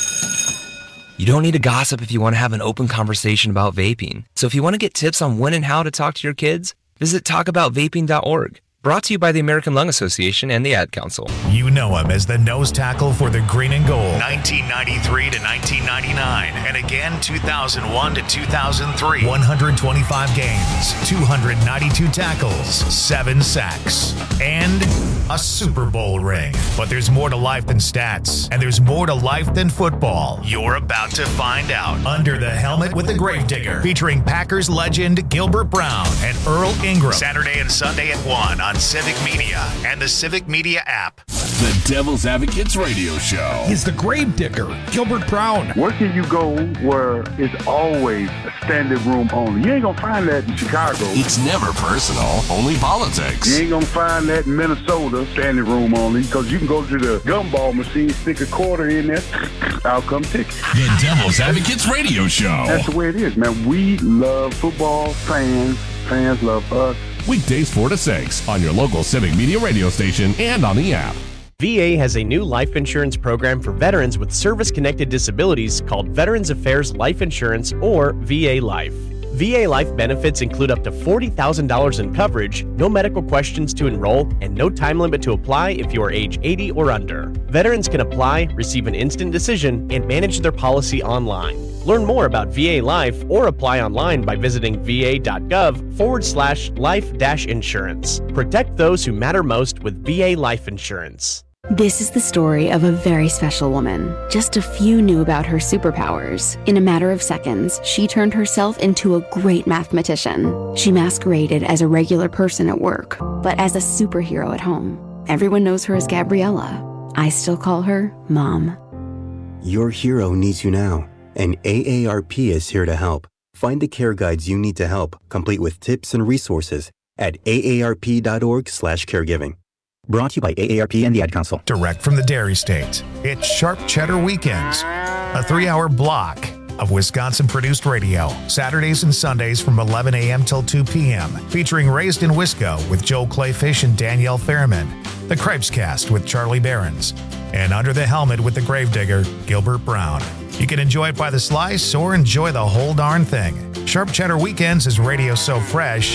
Speaker 13: You don't need to gossip if you want to have an open conversation about vaping. So if you want to get tips on when and how to talk to your kids, visit talk about vaping dot org. Brought to you by the American Lung Association and the Ad Council.
Speaker 1: You know him as the nose tackle for the green and gold. nineteen ninety-three to nineteen ninety-nine. And again, two thousand one to two thousand three. one hundred twenty-five games, two hundred ninety-two tackles, seven sacks, and a Super Bowl ring. But there's more to life than stats, and there's more to life than football. You're about to find out. Under the Helmet with the Gravedigger, featuring Packers legend Gilbert Brown and Earl Ingram. Saturday and Sunday at one on Civic Media and the Civic Media app.
Speaker 7: The Devil's Advocates Radio Show.
Speaker 8: He's the Gravedigger, Gilbert Brown.
Speaker 9: Where can you go where it's always a standing room only? You ain't gonna find that in Chicago.
Speaker 7: It's never personal, only politics.
Speaker 9: You ain't gonna find that in Minnesota, standing room only, because you can go to the gumball machine, stick a quarter in there, out come ticket.
Speaker 7: The Devil's Advocates Radio Show.
Speaker 9: That's the way it is, man. We love football, fans, fans love us.
Speaker 7: Weekdays four to six on your local Civic Media radio station and on the app.
Speaker 10: V A has a new life insurance program for veterans with service-connected disabilities called Veterans Affairs Life Insurance, or V A Life. V A Life benefits include up to forty thousand dollars in coverage, no medical questions to enroll, and no time limit to apply if you are age eighty or under. Veterans can apply, receive an instant decision, and manage their policy online. Learn more about V A Life or apply online by visiting va.gov forward slash life dash insurance. Protect those who matter most with V A Life Insurance.
Speaker 11: This is the story of a very special woman. Just a few knew about her superpowers. In a matter of seconds, she turned herself into a great mathematician. She masqueraded as a regular person at work, but as a superhero at home. Everyone knows her as Gabriella. I still call her Mom.
Speaker 12: Your hero needs you now, and A A R P is here to help. Find the care guides you need to help, complete with tips and resources at aarp.org slash caregiving. Brought to you by A A R P and the Ad Council.
Speaker 1: Direct from the Dairy State, it's Sharp Cheddar Weekends, a three-hour block of Wisconsin-produced radio, Saturdays and Sundays from eleven a.m. till two p.m., featuring Raised in Wisco with Joe Clayfish and Danielle Fairman, The Cripes Cast with Charlie Behrens, and Under the Helmet with the Gravedigger, Gilbert Brown. You can enjoy it by the slice or enjoy the whole darn thing. Sharp Cheddar Weekends is radio so fresh,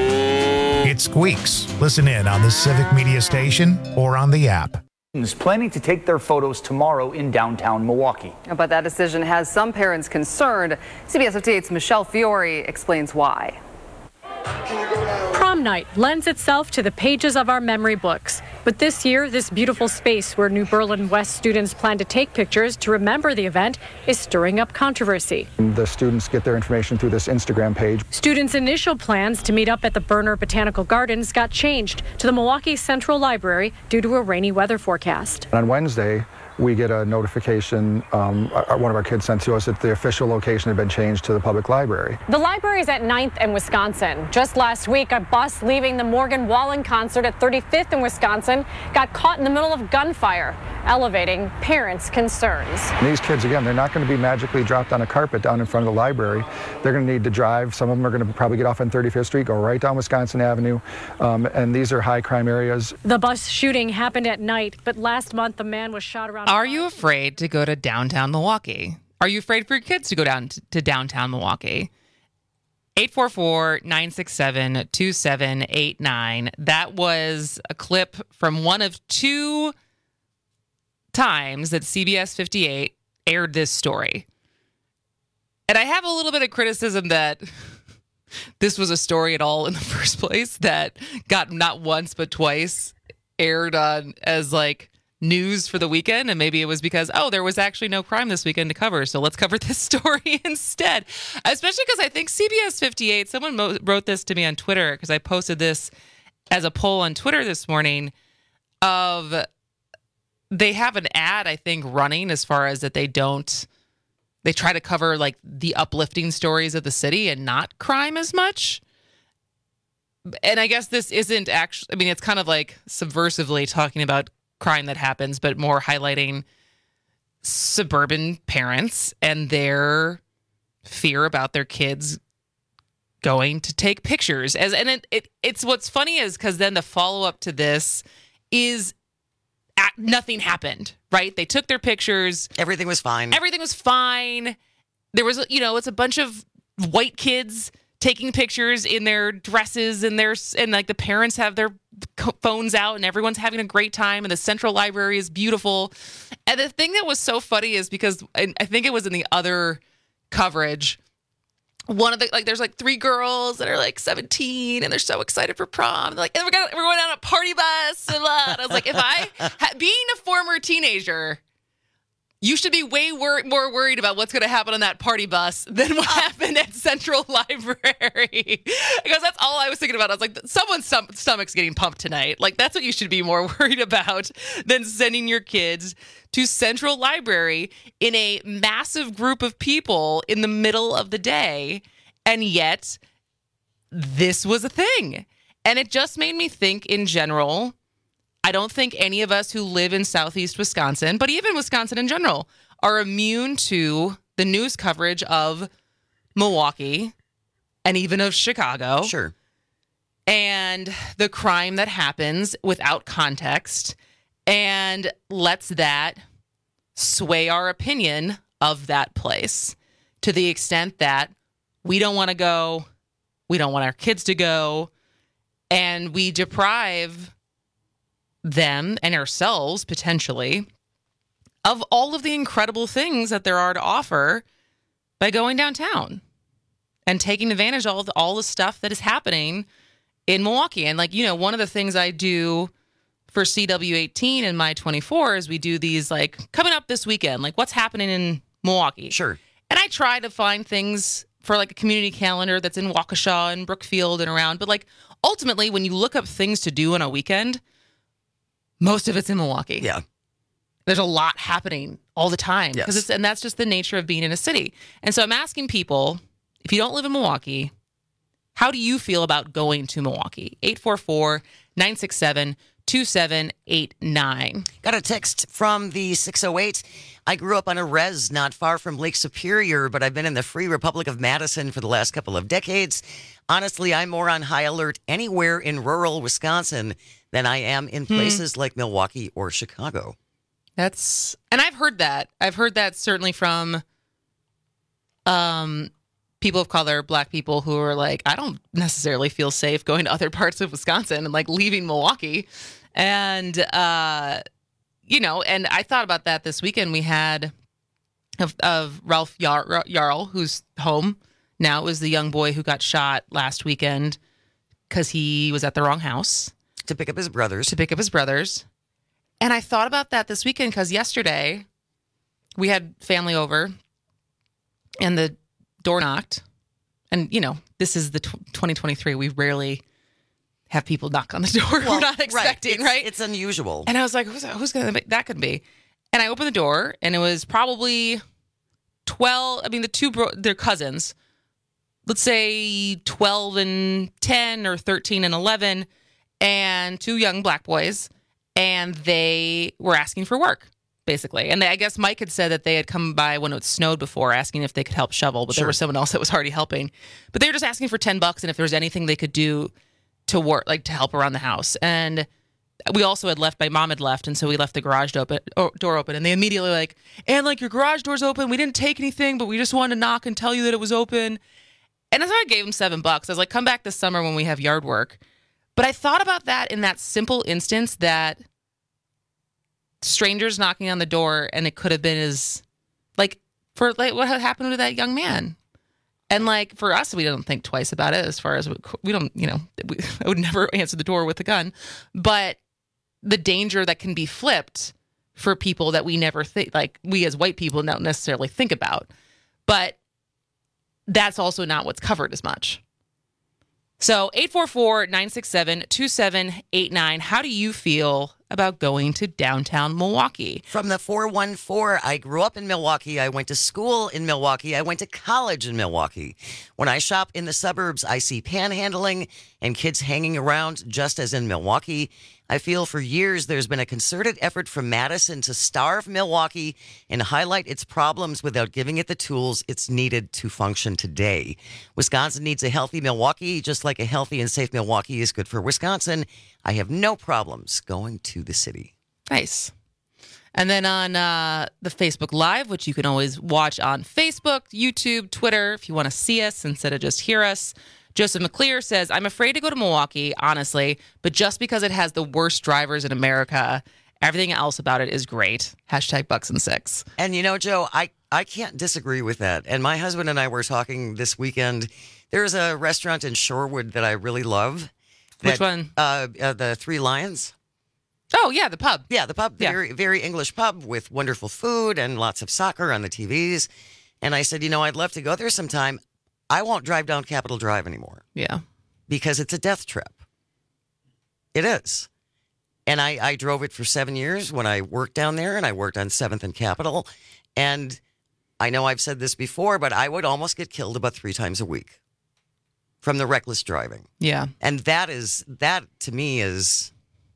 Speaker 1: it squeaks. Listen in on the Civic Media Station or on the app.
Speaker 4: Is planning to take their photos tomorrow in downtown Milwaukee.
Speaker 22: But that decision has some parents concerned. C B S Update's Michelle Fiore explains why.
Speaker 23: Prom night lends itself to the pages of our memory books. But this year, this beautiful space where New Berlin West students plan to take pictures to remember the event is stirring up controversy.
Speaker 24: The students get their information through this Instagram page.
Speaker 23: Students' initial plans to meet up at the Berner Botanical Gardens got changed to the Milwaukee Central Library due to a rainy weather forecast.
Speaker 24: And on Wednesday, we get a notification, um, one of our kids sent to us that the official location had been changed to the public library.
Speaker 23: The library is at ninth and Wisconsin. Just last week, a bus leaving the Morgan Wallen concert at thirty-fifth and Wisconsin got caught in the middle of gunfire. elevating parents' concerns.
Speaker 24: And these kids, again, they're not going to be magically dropped on a carpet down in front of the library. They're going to need to drive. Some of them are going to probably get off on thirty-fifth Street, go right down Wisconsin Avenue, um, and these are high crime areas.
Speaker 23: The bus shooting happened at night, but last month a man was shot around.
Speaker 5: Are you afraid to go to downtown Milwaukee? Are you afraid for your kids to go down to, to downtown Milwaukee? eight four four, nine six seven, two seven eight nine. That was a clip from one of two times that C B S fifty-eight aired this story. And I have a little bit of criticism that this was a story at all in the first place, that got not once but twice aired on as like news for the weekend. And maybe it was because, oh, there was actually no crime this weekend to cover, so let's cover this story instead. Especially because I think C B S fifty-eight, someone mo- wrote this to me on Twitter, because I posted this as a poll on Twitter this morning, of they have an ad, I think, running as far as that they don't, they try to cover like the uplifting stories of the city and not crime as much. And I guess this isn't actually, I mean, it's kind of like subversively talking about crime that happens, but more highlighting suburban parents and their fear about their kids going to take pictures. As and it, it it's what's funny is because then the follow-up to this is at, nothing happened, right? They took their pictures.
Speaker 21: Everything was fine.
Speaker 5: Everything was fine. There was, you know, it's a bunch of white kids taking pictures in their dresses, and their and like the parents have their phones out, and everyone's having a great time, and the Central Library is beautiful. And the thing that was so funny is because I think it was in the other coverage, one of the like there's like three girls that are like seventeen, and they're so excited for prom. They're like, and we're going we're going on a party bus and blah. And I was like, if I ha- being a former teenager, you should be way wor- more worried about what's going to happen on that party bus than what happened at Central Library. Because that's all I was thinking about. I was like, someone's stom- stomach's getting pumped tonight. Like, that's what you should be more worried about than sending your kids to Central Library in a massive group of people in the middle of the day. And yet, this was a thing. And it just made me think in general, I don't think any of us who live in Southeast Wisconsin, but even Wisconsin in general, are immune to the news coverage of Milwaukee and even of Chicago.
Speaker 21: Sure.
Speaker 5: And the crime that happens without context, and lets that sway our opinion of that place to the extent that we don't want to go, we don't want our kids to go, and we deprive them and ourselves potentially of all of the incredible things that there are to offer by going downtown and taking advantage of all the, all the stuff that is happening in Milwaukee. And like, you know, one of the things I do for C W eighteen and My twenty-four is we do these like coming up this weekend, like what's happening in Milwaukee.
Speaker 21: Sure.
Speaker 5: And I try to find things for like a community calendar that's in Waukesha and Brookfield and around. But like ultimately, when you look up things to do on a weekend, most of it's in Milwaukee.
Speaker 21: Yeah.
Speaker 5: There's a lot happening all the time.
Speaker 21: Yes.
Speaker 5: It's, and that's just the nature of being in a city. And so I'm asking people, if you don't live in Milwaukee, how do you feel about going to Milwaukee? eight four four, nine six seven, two seven eight nine.
Speaker 21: Got a text from the six oh eight. I grew up on a res not far from Lake Superior, but I've been in the Free Republic of Madison for the last couple of decades. Honestly, I'm more on high alert anywhere in rural Wisconsin than I am in places hmm. like Milwaukee or Chicago.
Speaker 5: That's, and I've heard that. I've heard that certainly from um, people of color, black people who are like, I don't necessarily feel safe going to other parts of Wisconsin and like leaving Milwaukee. And, uh, you know, and I thought about that this weekend. We had of, of Ralph Yar- Yarl, who's home now. It was the young boy who got shot last weekend because he was at the wrong house.
Speaker 21: To pick up his brothers.
Speaker 5: To pick up his brothers. And I thought about that this weekend because yesterday we had family over and the door knocked. And, you know, this is the t- twenty twenty-three. We rarely have people knock on the door.
Speaker 21: Well,
Speaker 5: We're not expecting,
Speaker 21: right? It's,
Speaker 5: right?
Speaker 21: It's unusual.
Speaker 5: And I was like, who's, who's going to make that could be? And I opened the door and it was probably twelve. I mean, the two, bro- they're cousins. Let's say twelve and ten or thirteen and eleven. And two young black boys, and they were asking for work. basically. And they, I guess Mike had said that they had come by when it snowed before, asking if they could help shovel, but
Speaker 21: Sure.
Speaker 5: there was someone else that was already helping. But they were just asking for ten bucks and if there was anything they could do to work, like to help around the house. And we also had left, my mom had left, and so we left the garage open, oh, door open, and they immediately like, and like your garage door's open. We didn't take anything, but we just wanted to knock and tell you that it was open. And so I gave them seven bucks. I was like, come back this summer when we have yard work. But I thought about that in that simple instance that strangers knocking on the door, and it could have been as, like, for like what had happened to that young man. And like for us, we don't think twice about it as far as we, we don't, you know, we, I would never answer the door with a gun. But the danger that can be flipped for people that we never think, like we as white people don't necessarily think about. But that's also not what's covered as much. So eight four four, nine six seven, two seven eight nine. How do you feel about going to downtown Milwaukee?
Speaker 21: From the four one four, I grew up in Milwaukee. I went to school in Milwaukee. I went to college in Milwaukee. When I shop in the suburbs, I see panhandling and kids hanging around just as in Milwaukee. I feel for years there's been a concerted effort from Madison to starve Milwaukee and highlight its problems without giving it the tools it's needed to function today. Wisconsin needs a healthy Milwaukee, just like a healthy and safe Milwaukee is good for Wisconsin. I have no problems going to the city.
Speaker 5: Nice. And then on uh, the Facebook Live, which you can always watch on Facebook, YouTube, Twitter, if you want to see us instead of just hear us, Joseph McClear says, I'm afraid to go to Milwaukee, honestly, but just because it has the worst drivers in America, everything else about it is great. Hashtag Bucks and Six.
Speaker 21: And you know, Joe, I, I can't disagree with that. And my husband and I were talking this weekend. There's a restaurant in Shorewood that I really love. That,
Speaker 5: Which one?
Speaker 21: Uh, uh, the Three Lions.
Speaker 5: Oh, yeah, the pub.
Speaker 21: Yeah, the pub.
Speaker 5: Yeah.
Speaker 21: Very, very English pub with wonderful food and lots of soccer on the T Vs. And I said, you know, I'd love to go there sometime. I won't drive down Capitol Drive anymore.
Speaker 5: Yeah.
Speaker 21: Because it's a death trap. It is. And I, I drove it for seven years when I worked down there, and I worked on seventh and Capitol. And I know I've said this before, but I would almost get killed about three times a week from the reckless driving.
Speaker 5: Yeah.
Speaker 21: And that is, that to me is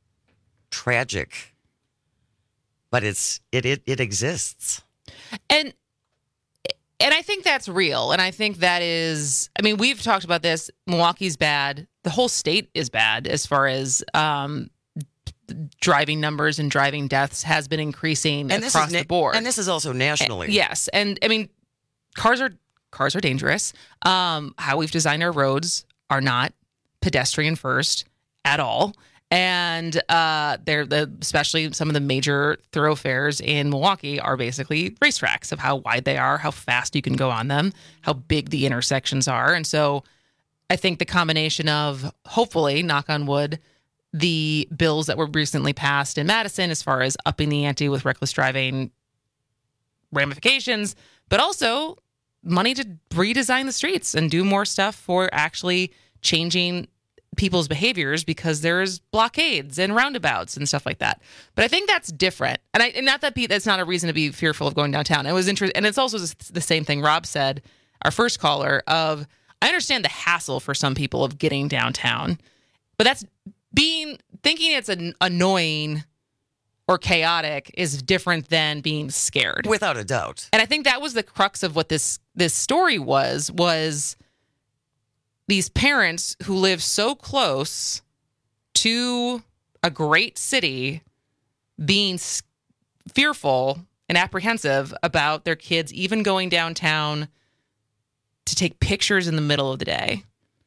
Speaker 21: tragic. But it's, it, it, it exists.
Speaker 5: And And I think that's real. And I think that is, I mean, we've talked about this. Milwaukee's bad. The whole state is bad as far as um, driving numbers and driving deaths has been increasing
Speaker 21: and
Speaker 5: across
Speaker 21: this is na-
Speaker 5: the board.
Speaker 21: And this is also nationally.
Speaker 5: And, yes. And I mean, cars are cars are dangerous. Um, how we've designed our roads are not pedestrian first at all. And uh, they're the, especially some of the major thoroughfares in Milwaukee are basically racetracks of how wide they are, how fast you can go on them, how big the intersections are. And so I think the combination of, hopefully, knock on wood, the bills that were recently passed in Madison as far as upping the ante with reckless driving ramifications, but also money to redesign the streets and do more stuff for actually changing people's behaviors, because there's blockades and roundabouts and stuff like that. But I think that's different. And I and not that that's not a reason to be fearful of going downtown. It was interesting. And it's also the same thing Rob said, our first caller, of I understand the hassle for some people of getting downtown, but that's being, thinking it's an annoying or chaotic is different than being scared.
Speaker 21: Without a doubt.
Speaker 5: And I think that was the crux of what this, this story was, was these parents who live so close to a great city being s- fearful and apprehensive about their kids even going downtown to take pictures in the middle of the day.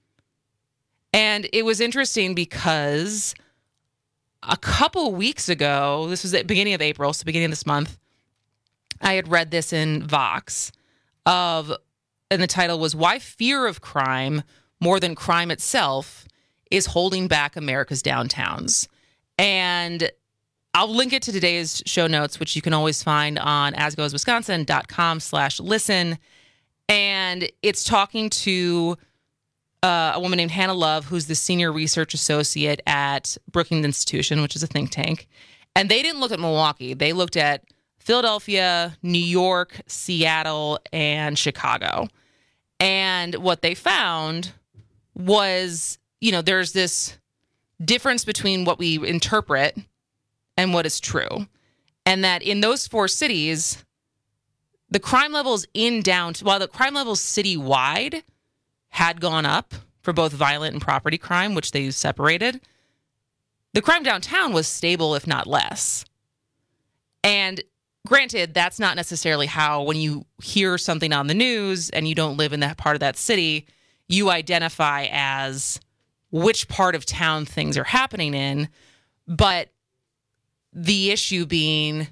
Speaker 5: And it was interesting because a couple weeks ago, this was at the beginning of April, so beginning of this month, I had read this in Vox of, and the title was "Why Fear of Crime More Than Crime Itself is Holding Back America's Downtowns." And I'll link it to today's show notes, which you can always find on asgoeswisconsin.com slash listen. And it's talking to uh, a woman named Hannah Love, who's the senior research associate at Brookings Institution, which is a think tank. And they didn't look at Milwaukee. They looked at Philadelphia, New York, Seattle, and Chicago. And what they found was, you know, there's this difference between what we interpret and what is true. And that in those four cities, the crime levels in downtown, while the crime levels citywide had gone up for both violent and property crime, which they separated, the crime downtown was stable, if not less. And granted, that's not necessarily how, when you hear something on the news and you don't live in that part of that city, you identify as which part of town things are happening in. But the issue being,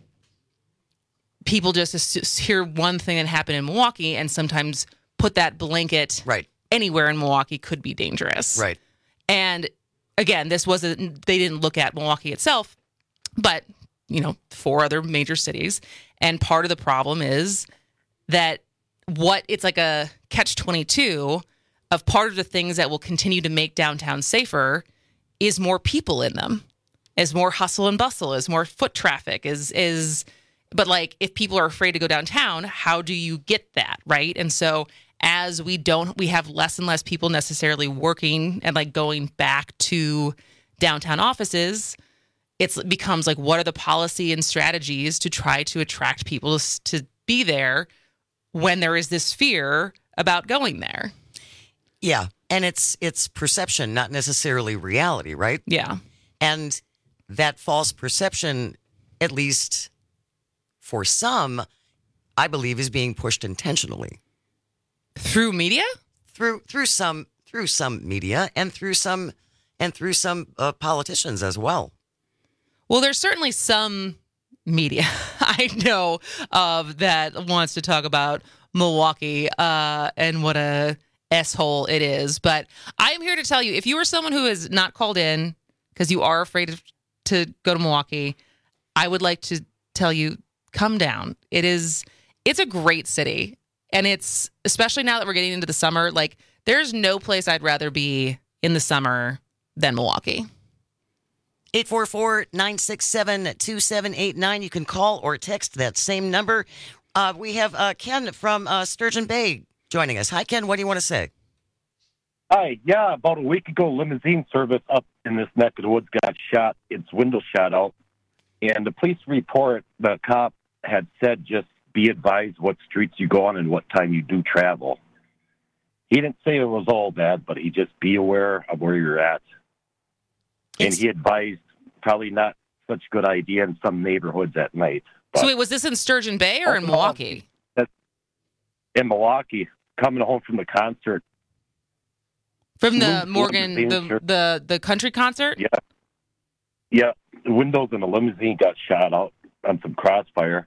Speaker 5: people just hear one thing that happened in Milwaukee and sometimes put that blanket
Speaker 21: right
Speaker 5: anywhere in Milwaukee could be dangerous.
Speaker 21: Right.
Speaker 5: And again, this wasn't, they didn't look at Milwaukee itself, but, you know, four other major cities. And part of the problem is that what it's like a catch twenty-two of part of the things that will continue to make downtown safer is more people in them, is more hustle and bustle, is more foot traffic, is, is, but like if people are afraid to go downtown, how do you get that? Right. And so as we don't, we have less and less people necessarily working and like going back to downtown offices, it's, it becomes like, what are the policy and strategies to try to attract people to, to be there when there is this fear about going there?
Speaker 21: Yeah. And it's, it's perception, not necessarily reality, right?
Speaker 5: Yeah.
Speaker 21: And that false perception, at least for some, I believe is being pushed intentionally.
Speaker 5: Through media?
Speaker 21: Through through some through some media and through some and through some uh, politicians as well.
Speaker 5: Well, there's certainly some media I know of that wants to talk about Milwaukee uh, and what a S-hole it is. But I am here to tell you, if you are someone who is not called in because you are afraid of, to go to Milwaukee, I would like to tell you, come down. It is, it's a great city. And it's, especially now that we're getting into the summer, like there's no place I'd rather be in the summer than Milwaukee.
Speaker 21: eight four four, nine six seven, two seven eight nine. You can call or text that same number. Uh, we have uh, Ken from uh, Sturgeon Bay joining us. Hi, Ken. What do you want to say?
Speaker 14: Hi. Yeah, about a week ago, limousine service up in this neck of the woods got shot. Its window shot out. And the police report, the cop had said just be advised what streets you go on and what time you do travel. He didn't say it was all bad, but he just be aware of where you're at. And he advised probably not such a good idea in some neighborhoods at night.
Speaker 5: So wait, was this in Sturgeon Bay or in Milwaukee?
Speaker 14: In Milwaukee, coming home from the concert.
Speaker 5: From the Morgan, the, the the country concert?
Speaker 14: Yeah. Yeah, the windows in the limousine got shot out on some crossfire.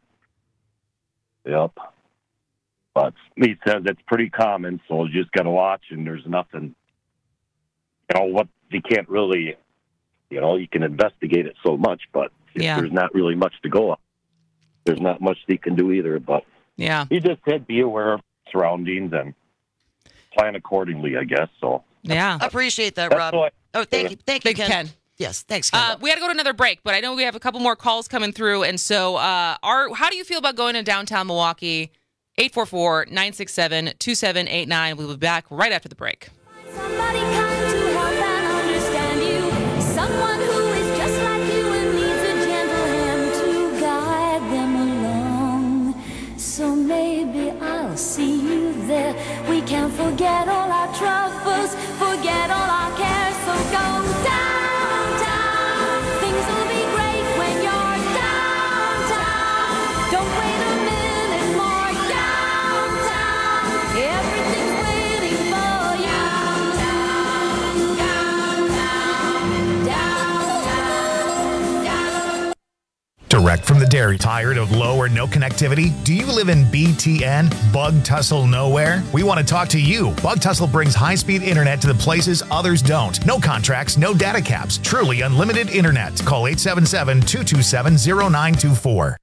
Speaker 14: Yep. But he says it's pretty common, so you just got to watch, and there's nothing, you know, what you can't really, you know, you can investigate it so much, but
Speaker 5: yeah.
Speaker 14: there's not really much to go on. There's not much they can do either, but
Speaker 5: yeah,
Speaker 14: he just said be aware of surroundings and plan accordingly, I guess, so.
Speaker 5: Yeah.
Speaker 21: Appreciate that,
Speaker 14: That's
Speaker 21: Rob.
Speaker 14: what,
Speaker 21: oh, thank you. Thank you,
Speaker 5: Ken.
Speaker 21: Ken. Yes, thanks, Ken.
Speaker 5: Uh, we got to go to another break, but I know we have a couple more calls coming through. And so, uh, our, how do you feel about going to downtown Milwaukee? eight four four, nine six seven, two seven eight nine. We'll be back right after the break.
Speaker 15: Somebody kind to help and understand you. Someone who is just like you and needs a gentle hand to guide them along. So maybe I'll see you there. We can forget all our troubles, forget all our cares. So go downtown. Things will be great when you're downtown. Don't wait a minute more. Downtown. Everything's waiting for you. Downtown, downtown, downtown, downtown.
Speaker 1: Direct from the dairy. Tired of low or no connectivity? Do you live in B T N? Bug Tussle Nowhere? We want to talk to you. Bug Tussle brings high-speed internet to the places others don't. No contracts, no data caps. Truly unlimited internet. Call eight seven seven, two two seven, zero nine two four.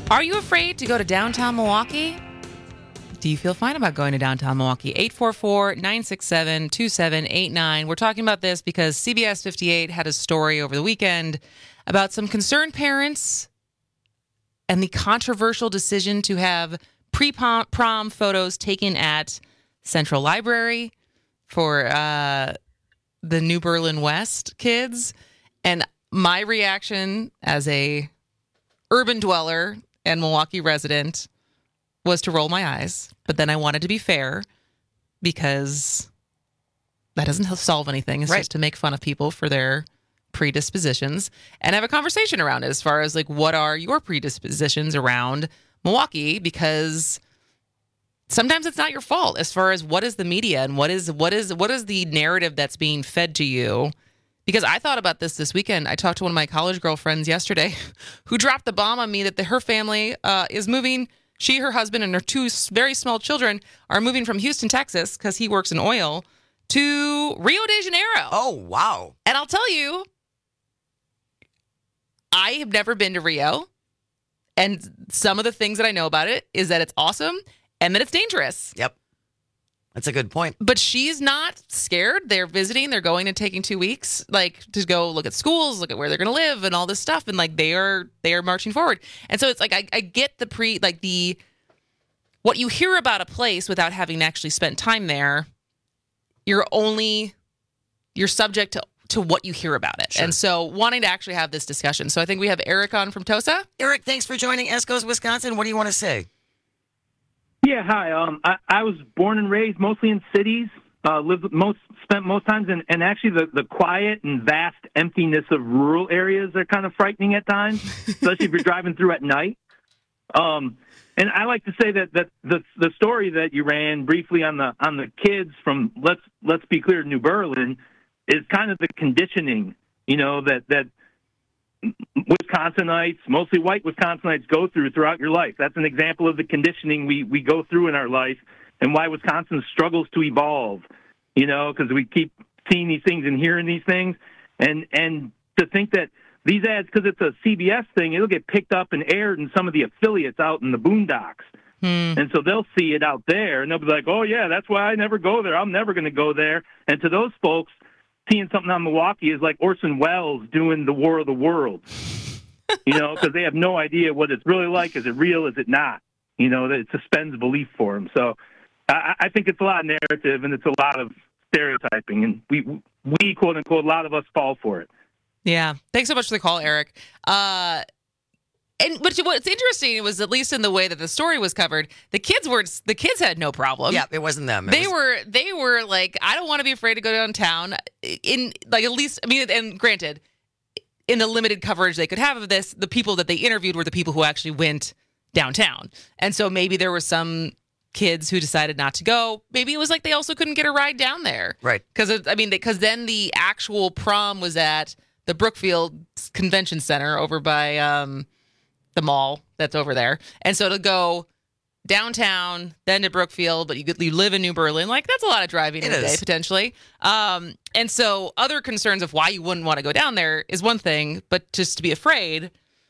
Speaker 5: Are you afraid to go to downtown Milwaukee? Do you feel fine about going to downtown Milwaukee? eight four four, nine six seven, two seven eight nine. We're talking about this because C B S fifty-eight had a story over the weekend about some concerned parents and the controversial decision to have pre-prom photos taken at Central Library for uh, the New Berlin West kids. And my reaction as a urban dweller and Milwaukee resident was to roll my eyes. But then I wanted to be fair because that doesn't solve anything. It's
Speaker 21: Right.
Speaker 5: just to make fun of people for their predispositions and have a conversation around it as far as like, what are your predispositions around Milwaukee? Because sometimes it's not your fault as far as what is the media and what is what is what is the narrative that's being fed to you. Because I thought about this this weekend. I talked to one of my college girlfriends yesterday who dropped the bomb on me that the, her family uh, is moving. She, her husband, and her two very small children are moving from Houston, Texas, because he works in oil, to Rio de Janeiro.
Speaker 21: Oh, wow.
Speaker 5: And I'll tell you, I have never been to Rio. And some of the things that I know about it is that it's awesome and that it's dangerous.
Speaker 21: Yep. That's a good point.
Speaker 5: But she's not scared. They're visiting. They're going and taking two weeks, like to go look at schools, look at where they're going to live, and all this stuff. And like they are, they are marching forward. And so it's like I, I get the pre, like the what you hear about a place without having actually spent time there. You're only you're subject to to what you hear about it.
Speaker 21: Sure.
Speaker 5: And so wanting to actually have this discussion. So I think we have Eric on from Tosa.
Speaker 21: Eric, thanks for joining Esco's Wisconsin. What do you want to say?
Speaker 16: Yeah, hi. Um, I, I was born and raised mostly in cities. Uh, lived most spent most times in, and actually the, the quiet and vast emptiness of rural areas are kind of frightening at times, especially if you're driving through at night. Um, and I like to say that, that the the story that you ran briefly on the on the kids from let's let's be clear, New Berlin, is kind of the conditioning, you know, that that. Wisconsinites, mostly white Wisconsinites, go through throughout your life. That's an example of the conditioning we, we go through in our life and why Wisconsin struggles to evolve, you know, because we keep seeing these things and hearing these things. And, and to think that these ads, because it's a C B S thing, it'll get picked up and aired in some of the affiliates out in the boondocks.
Speaker 5: Hmm.
Speaker 16: And so they'll see it out there, and they'll be like, oh, yeah, that's why I never go there. I'm never going to go there. And to those folks, seeing something on Milwaukee is like Orson Welles doing The War of the Worlds, you know, because they have no idea what it's really like. Is it real? Is it not? You know, that it suspends belief for them. So I, I think it's a lot of narrative and it's a lot of stereotyping, and we, we quote unquote, a lot of us fall for it.
Speaker 5: Yeah. Thanks so much for the call, Eric. Uh, and but what's interesting was, at least in the way that the story was covered, the kids were the kids had no problem.
Speaker 21: Yeah, it wasn't them. It
Speaker 5: they
Speaker 21: was...
Speaker 5: were they were like, I don't want to be afraid to go downtown. In like at least, I mean, and granted, in the limited coverage they could have of this, the people that they interviewed were the people who actually went downtown, and so maybe there were some kids who decided not to go. Maybe it was like they also couldn't get a ride down there,
Speaker 21: right?
Speaker 5: Because I mean, because then the actual prom was at the Brookfield Convention Center over by. Um, the mall that's over there. And so to go downtown, then to Brookfield, but you you live in New Berlin, like that's a lot of driving in a day potentially. Um, and so other concerns of why you wouldn't want to go down there is one thing, but just to be afraid,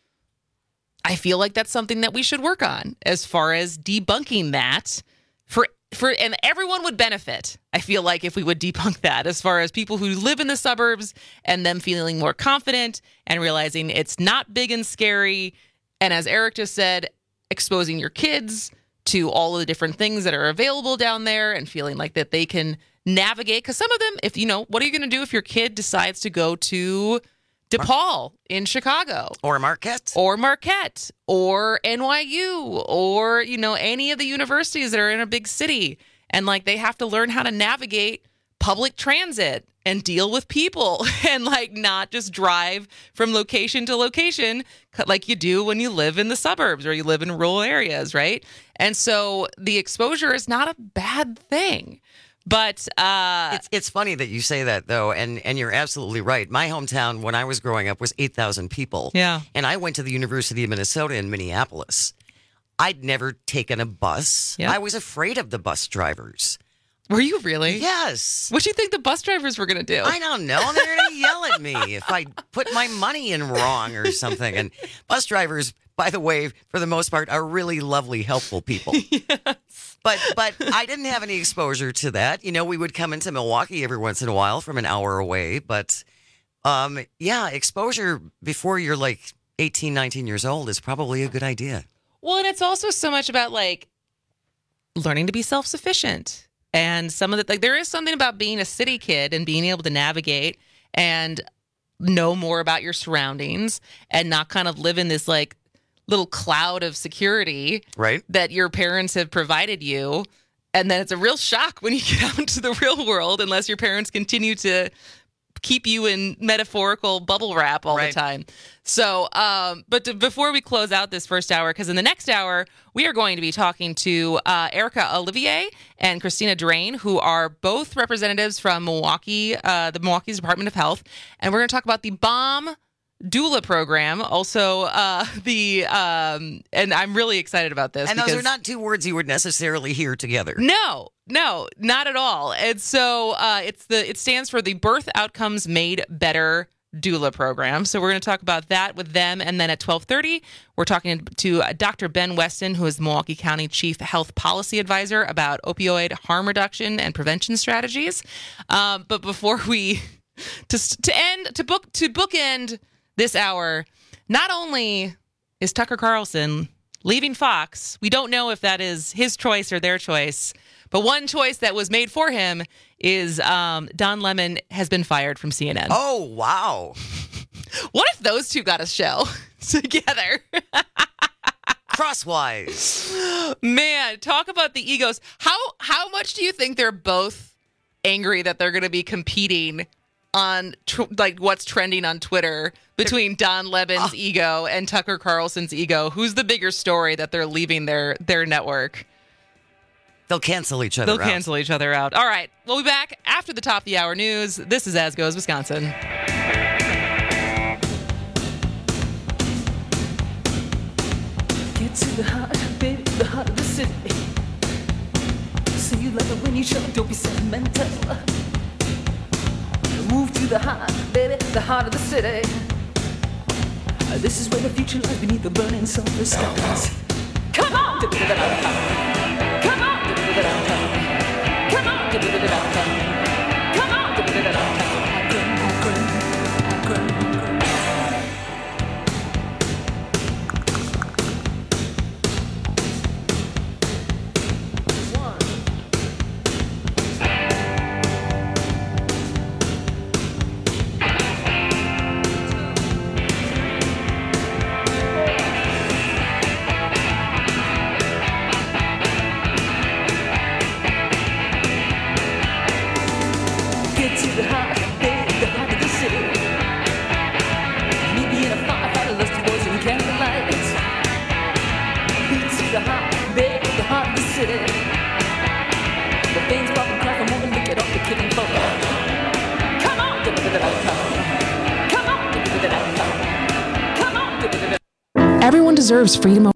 Speaker 5: I feel like that's something that we should work on as far as debunking that for for and everyone would benefit. I feel like if we would debunk that, as far as people who live in the suburbs and them feeling more confident and realizing it's not big and scary. And as Eric just said, exposing your kids to all of the different things that are available down there and feeling like that they can navigate. Because some of them, if you know, what are you going to do if your kid decides to go to DePaul in Chicago?
Speaker 21: Or Marquette.
Speaker 5: Or Marquette. Or N Y U. Or, you know, any of the universities that are in a big city. And like they have to learn how to navigate public transit and deal with people and like not just drive from location to location like you do when you live in the suburbs or you live in rural areas, right? And so the exposure is not a bad thing. But uh,
Speaker 21: it's it's funny that you say that, though, and, and you're absolutely right. My hometown, when I was growing up, was eight thousand people.
Speaker 5: Yeah.
Speaker 21: And I went to the University of Minnesota in Minneapolis. I'd never taken a bus.
Speaker 5: Yeah.
Speaker 21: I was afraid of the bus drivers.
Speaker 5: Were you really?
Speaker 21: Yes.
Speaker 5: What do you think the bus drivers were going to do?
Speaker 21: I don't know. They're going to yell at me if I put my money in wrong or something. And bus drivers, by the way, for the most part, are really lovely, helpful people. Yes. But but I didn't have any exposure to that. You know, we would come into Milwaukee every once in a while from an hour away. But um, yeah, exposure before you're like eighteen, nineteen years old is probably a good idea.
Speaker 5: Well, and it's also so much about like learning to be self-sufficient. And some of the, like, there is something about being a city kid and being able to navigate and know more about your surroundings and not kind of live in this like little cloud of security
Speaker 21: right.
Speaker 5: that your parents have provided you. And then it's a real shock when you get out into the real world, unless your parents continue to keep you in metaphorical bubble wrap all right. the time. So, um, but to, before we close out this first hour, because in the next hour, we are going to be talking to uh, Erica Olivier and Christina Drain, who are both representatives from Milwaukee, uh, the Milwaukee's Department of Health. And we're going to talk about the BOMB doula program. Also, uh, the, um, and I'm really excited about this.
Speaker 21: And those are not two words you would necessarily hear together.
Speaker 5: No, no, not at all. And so uh, it's the, it stands for the Birth Outcomes Made Better doula program. So we're going to talk about that with them. And then at twelve thirty, we're talking to Doctor Ben Weston, who is the Milwaukee County Chief Health Policy Advisor, about opioid harm reduction and prevention strategies. Um, but before we, to, to end, to book, to bookend this hour, not only is Tucker Carlson leaving Fox, we don't know if that is his choice or their choice, but one choice that was made for him is um, Don Lemon has been fired from C N N.
Speaker 21: Oh, wow.
Speaker 5: What if those two got a show together?
Speaker 21: Crosswise.
Speaker 5: Man, talk about the egos. How how much do you think they're both angry that they're going to be competing on tr- like what's trending on Twitter between Don Lemon's oh. ego and Tucker Carlson's ego? Who's the bigger story that they're leaving their their network?
Speaker 21: They'll cancel each other
Speaker 5: They'll
Speaker 21: out.
Speaker 5: cancel each other out. All right. We'll be back after the top of the hour news. This is As Goes Wisconsin.
Speaker 15: Get to the heart, baby, the heart of the city. See you like it when you show, don't be sentimental. Move to the heart, baby, the heart of the city. This is where the future lies beneath the burning sulfur skies. Come on! Come on! Come on! Come on! Come on! Akron, Akron, Akron.
Speaker 17: Everyone deserves freedom of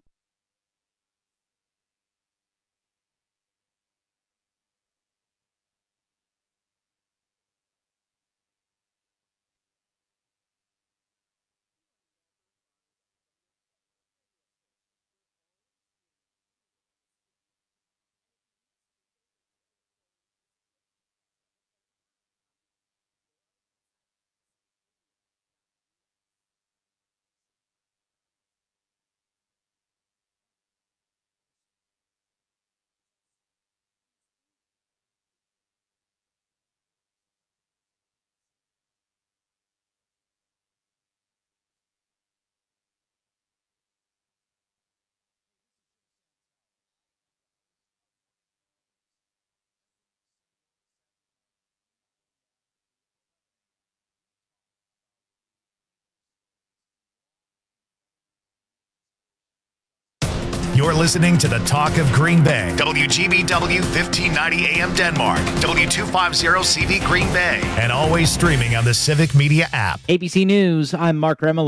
Speaker 1: You're listening to the Talk of Green Bay. W G B W fifteen ninety A M Denmark. W two fifty C V Green Bay. And always streaming on the Civic Media app.
Speaker 2: A B C News, I'm Mark Remillard.